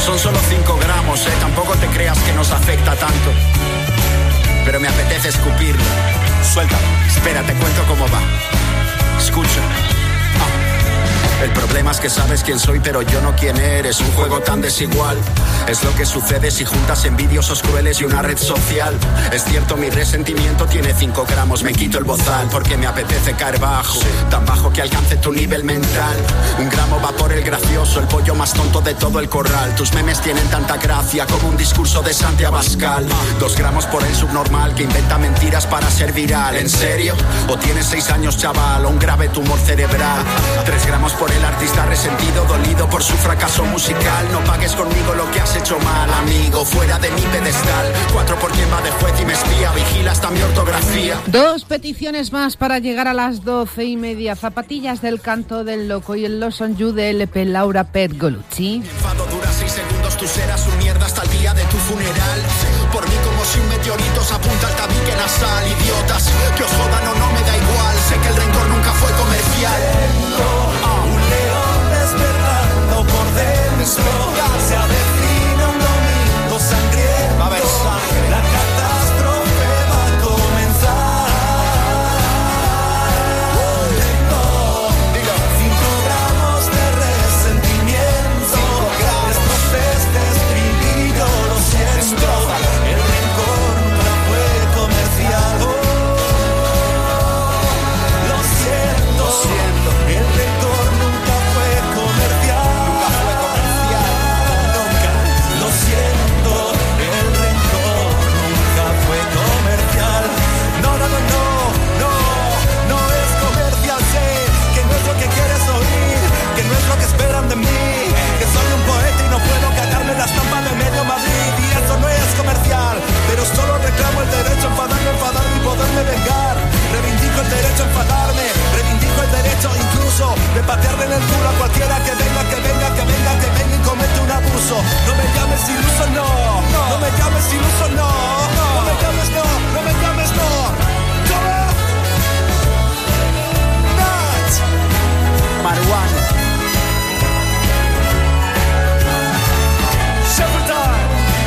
Son solo 5 gramos, tampoco te creas que nos afecta tanto. Pero me apetece escupirlo. Suéltalo. Espera, te cuento cómo va. Escucha. El problema es que sabes quién soy, pero yo no quién eres. Un juego tan desigual. Es lo que sucede si juntas envidiosos crueles y una red social. Es cierto, mi resentimiento tiene 5 gramos. Me quito el bozal porque me apetece caer bajo. Tan bajo que alcance tu nivel mental. 1 gramo va por el gracioso, el pollo más tonto de todo el corral. Tus memes tienen tanta gracia como un discurso de Santi Abascal. 2 gramos por el subnormal que inventa mentiras para ser viral. ¿En serio? ¿O tienes 6 años, chaval? O un grave tumor cerebral. 3 gramos por el artista resentido, dolido por su fracaso musical. No pagues conmigo lo que has hecho mal, amigo, fuera de mi pedestal. 4 por quien va de juez y me espía, vigila hasta mi ortografía. 2 peticiones más para llegar a las 12:30. Zapatillas del Canto del Loco y el Lost on You de LP Laura Pergolucci. Mi enfado dura 6 segundos, tú serás un mierda hasta el día de tu funeral. Por mí como si un meteorito se apunta al tabique nasal. Idiotas, que os jodan o no me da igual. Sé que el rencor nunca fue comercial. Un león despertando por dentro. Se avecina un domingo sangriento. Va a haber sangre. La catástrofe va a comenzar. Tengo 5 gramos de resentimiento. Estos de estribillo, lo siento. El rencor nunca fue comercial. Lo siento. El rencor nunca fue comercial. Nunca. Lo siento. El rencor nunca fue comercial. No, no, no, no, no. No es comercial. Sé que no es lo que quieres oír, que no es lo que esperan de mí, que soy un poeta y no puedo cagarme la estampa de medio Madrid. Y eso no es comercial, pero solo reclamo el derecho a enfadarme y poderme vengar. Reivindico el derecho a enfadarme, reivindico el derecho incluso de patearle en el culo a cualquiera que venga y comete un abuso. No me llames iluso, no. No me llames iluso, no. No me llames, no. No me llames, no. ¿Cómo? Nat. Marihuana. Shepherd time.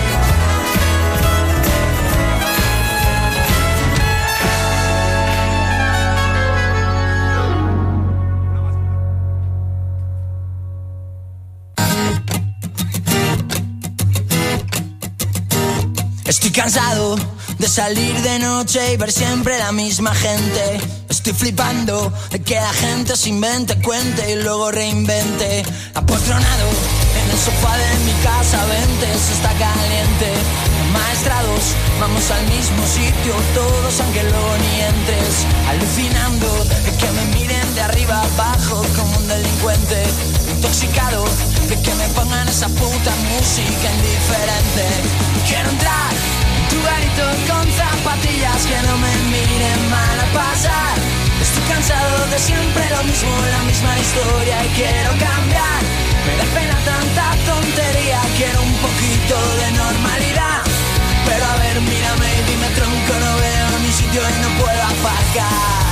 Estoy cansado de salir de noche y ver siempre la misma gente. Estoy flipando de que la gente se invente, cuente y luego reinvente. Apoltronado en el sofá de mi casa, vente, se está caliente. Maestrados, vamos al mismo sitio todos aunque luego ni entres. Alucinando de que me miren de arriba abajo como un delincuente. Intoxicado de que me pongan esa puta música indiferente. Quiero entrar en tu garito con zapatillas que no me miren mal a pasar. Estoy cansado de siempre lo mismo, la misma historia y quiero cambiar. Me da pena tanta tontería, quiero un poquito de normalidad. Pero a ver, mírame y dime tronco, no veo ni sitio y no puedo aparcar.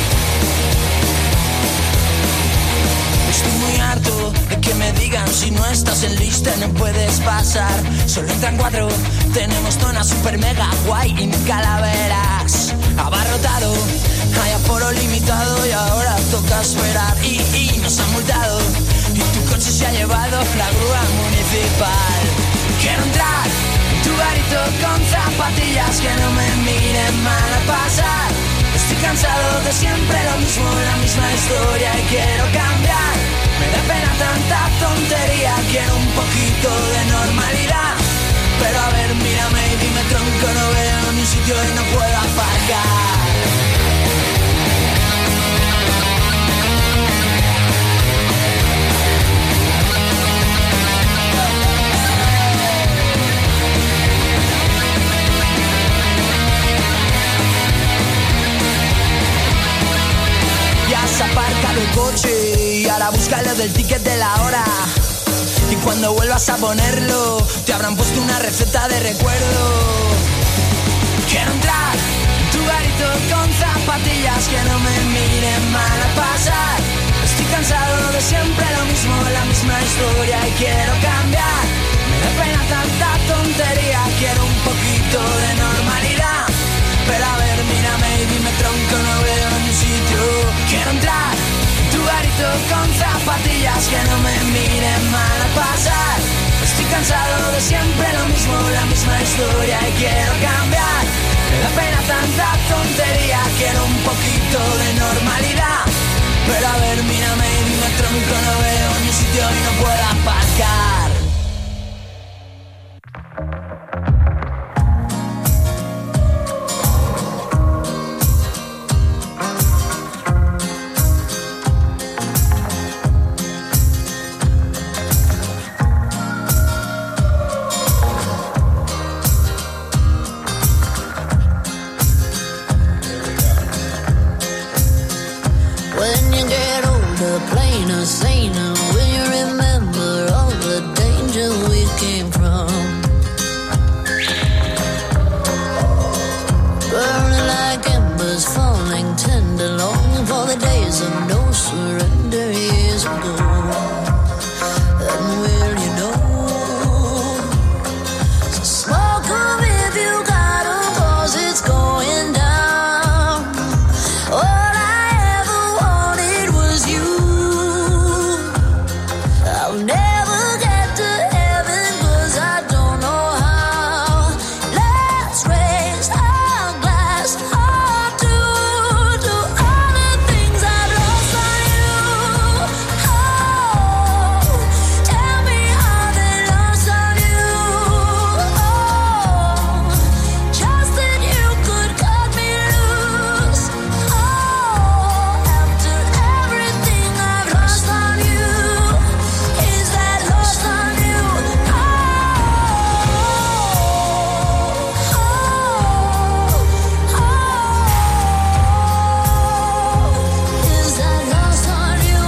Estoy muy harto de que me digan si no estás en lista no puedes pasar. Solo entran 4, tenemos zona super mega guay y ni calaveras. Abarrotado, hay aforo limitado y ahora toca esperar. Y nos han multado y tu coche se ha llevado la grúa municipal. Quiero entrar en tu garito con zapatillas que no me miren mal a pasar. Estoy cansado de siempre lo mismo, la misma historia y quiero cambiar. Me da pena tanta tontería, quiero un poquito de normalidad. Pero a ver, mírame y dime tronco, no veo ni sitio y no puedo aparcar. Has aparcado el coche y ahora búscalo del ticket de la hora. Y cuando vuelvas a ponerlo, te habrán puesto una receta de recuerdo. Quiero entrar en tu garito con zapatillas que no me miren mal a pasar. Estoy cansado de siempre lo mismo, la misma historia y quiero cambiar. Me da tanta tontería, quiero un poquito de normalidad. Pero a ver, mírame y dime tronco, no veo ni sitio. Quiero entrar en tu garito con zapatillas que no me miren mal al pasar. Estoy cansado de siempre lo mismo, la misma historia y quiero cambiar. Me da pena tanta tontería, quiero un poquito de normalidad. Pero a ver, mírame y dime tronco, no veo ni sitio y no puedo aparcar. Plainer, saner, will you remember all the danger we came from? Burning like embers, falling tender, longing for the days of no surrender years ago. And will you know? So smoke 'em if you got 'em, 'cause it's going down. All I ever wanted was you. I'll never get to heaven 'cause I don't know how. Let's raise our glass up to all the things I've lost on you. Oh, tell me how they lost on you. Oh, just that you could cut me loose. Oh, after everything I've lost on you. Is that lost on you? Oh, is that lost on you?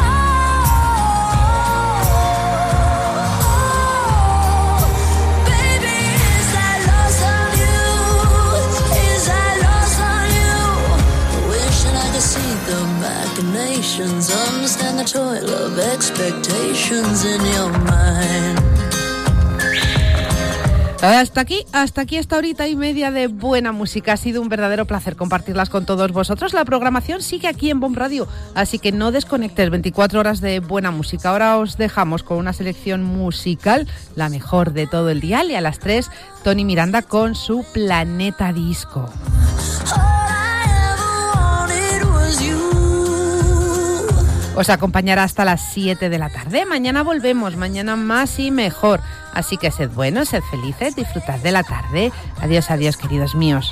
Baby, is that lost on you? Is that lost on you? Wishing I could see the machinations, understand the toil of expectations in your mind. Hasta aquí esta horita y media de buena música. Ha sido un verdadero placer compartirlas con todos vosotros. La programación sigue aquí en Bomb Radio, así que no desconectes, 24 horas de buena música. Ahora os dejamos con una selección musical, la mejor de todo el dial, y a las 3, Tony Miranda con su Planeta Disco. Os acompañará hasta las 7 de la tarde. Mañana volvemos, mañana más y mejor. Así que sed buenos, sed felices, disfrutad de la tarde. Adiós, adiós, queridos míos.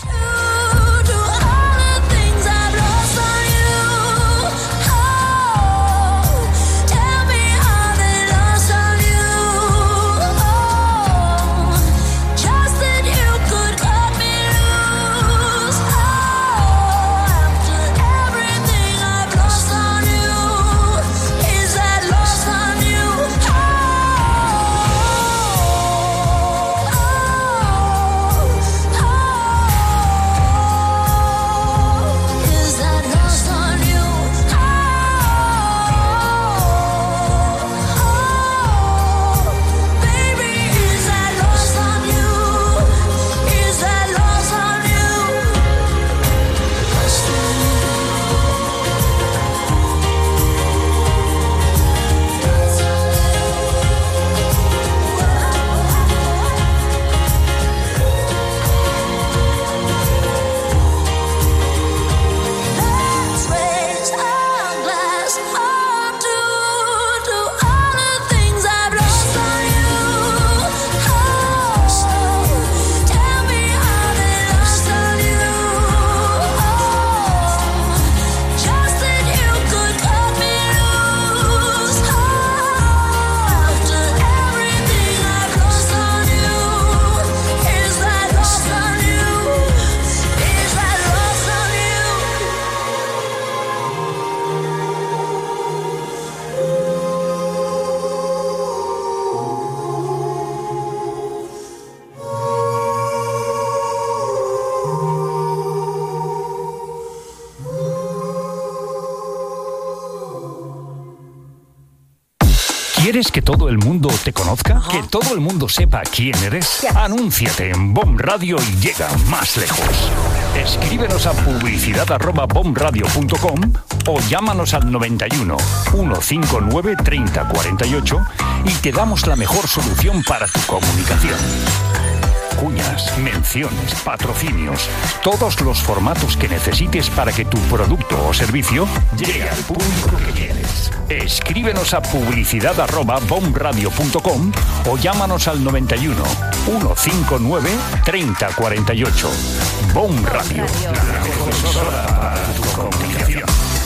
¿Quieres que todo el mundo te conozca? ¿Que todo el mundo sepa quién eres? Anúnciate en BOM Radio y llega más lejos. Escríbenos a publicidad@bomradio.com o llámanos al 91 159 30 48 y te damos la mejor solución para tu comunicación. Cuñas, menciones, patrocinios, todos los formatos que necesites para que tu producto o servicio llegue al público que quieres. Escríbenos a publicidad@bomradio.com o llámanos al 91 159 30 48. BOM Radio, la mejor emisora para tu comunicación.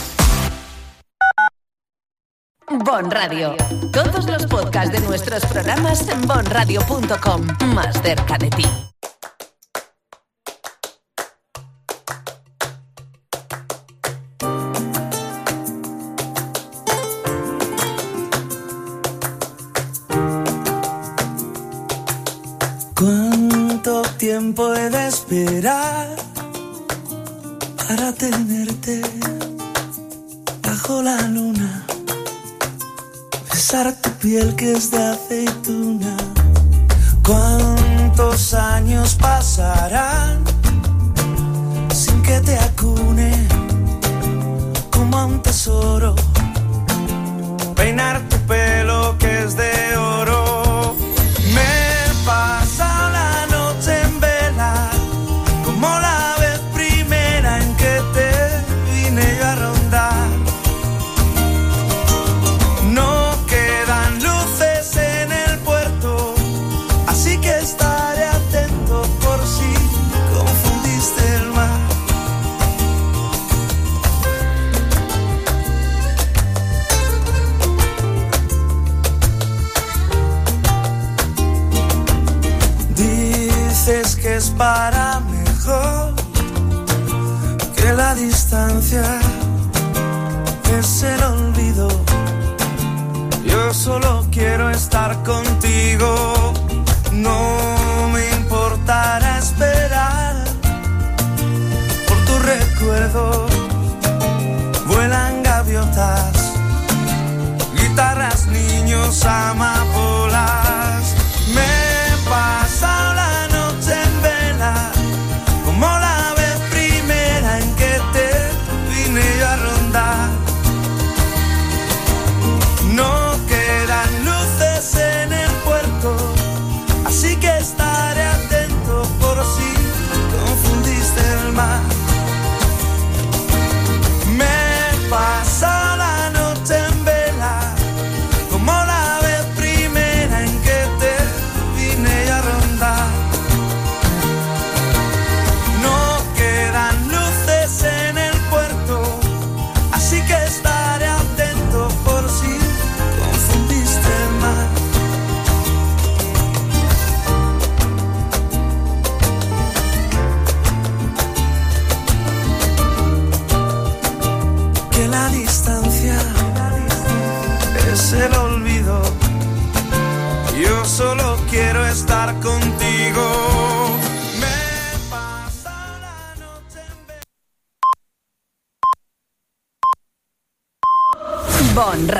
Bon Radio. Todos los podcasts de nuestros programas en bonradio.com. Más cerca de ti. ¿Cuánto tiempo he de esperar para tenerte bajo la luna? Besar tu piel que es de aceituna. ¿Cuántos años pasarán sin que te acune como a un tesoro? Peinar tu pelo que es de oro. Me pasa la noche en vela como la vez primera en que te vine yo a rondar. Estaré atento por si confundiste el mar. Dices que es para mejor, que la distancia es el olvido. Yo solo quiero estar contigo. No me importará esperar por tu recuerdo. Vuelan gaviotas, guitarras, niños, amapolas. Me pasa la noche en vela como la vez primera en que te vine yo a rondar. No quedan luces en el puerto, así que estaré atento por si confundiste el mar. Me pasa la noche en vela como la vez primera en que te vine a rondar. No quedan luces en el puerto, así que estaré atento por si confundiste el mar. La distancia es el olvido. Yo solo quiero estar contigo.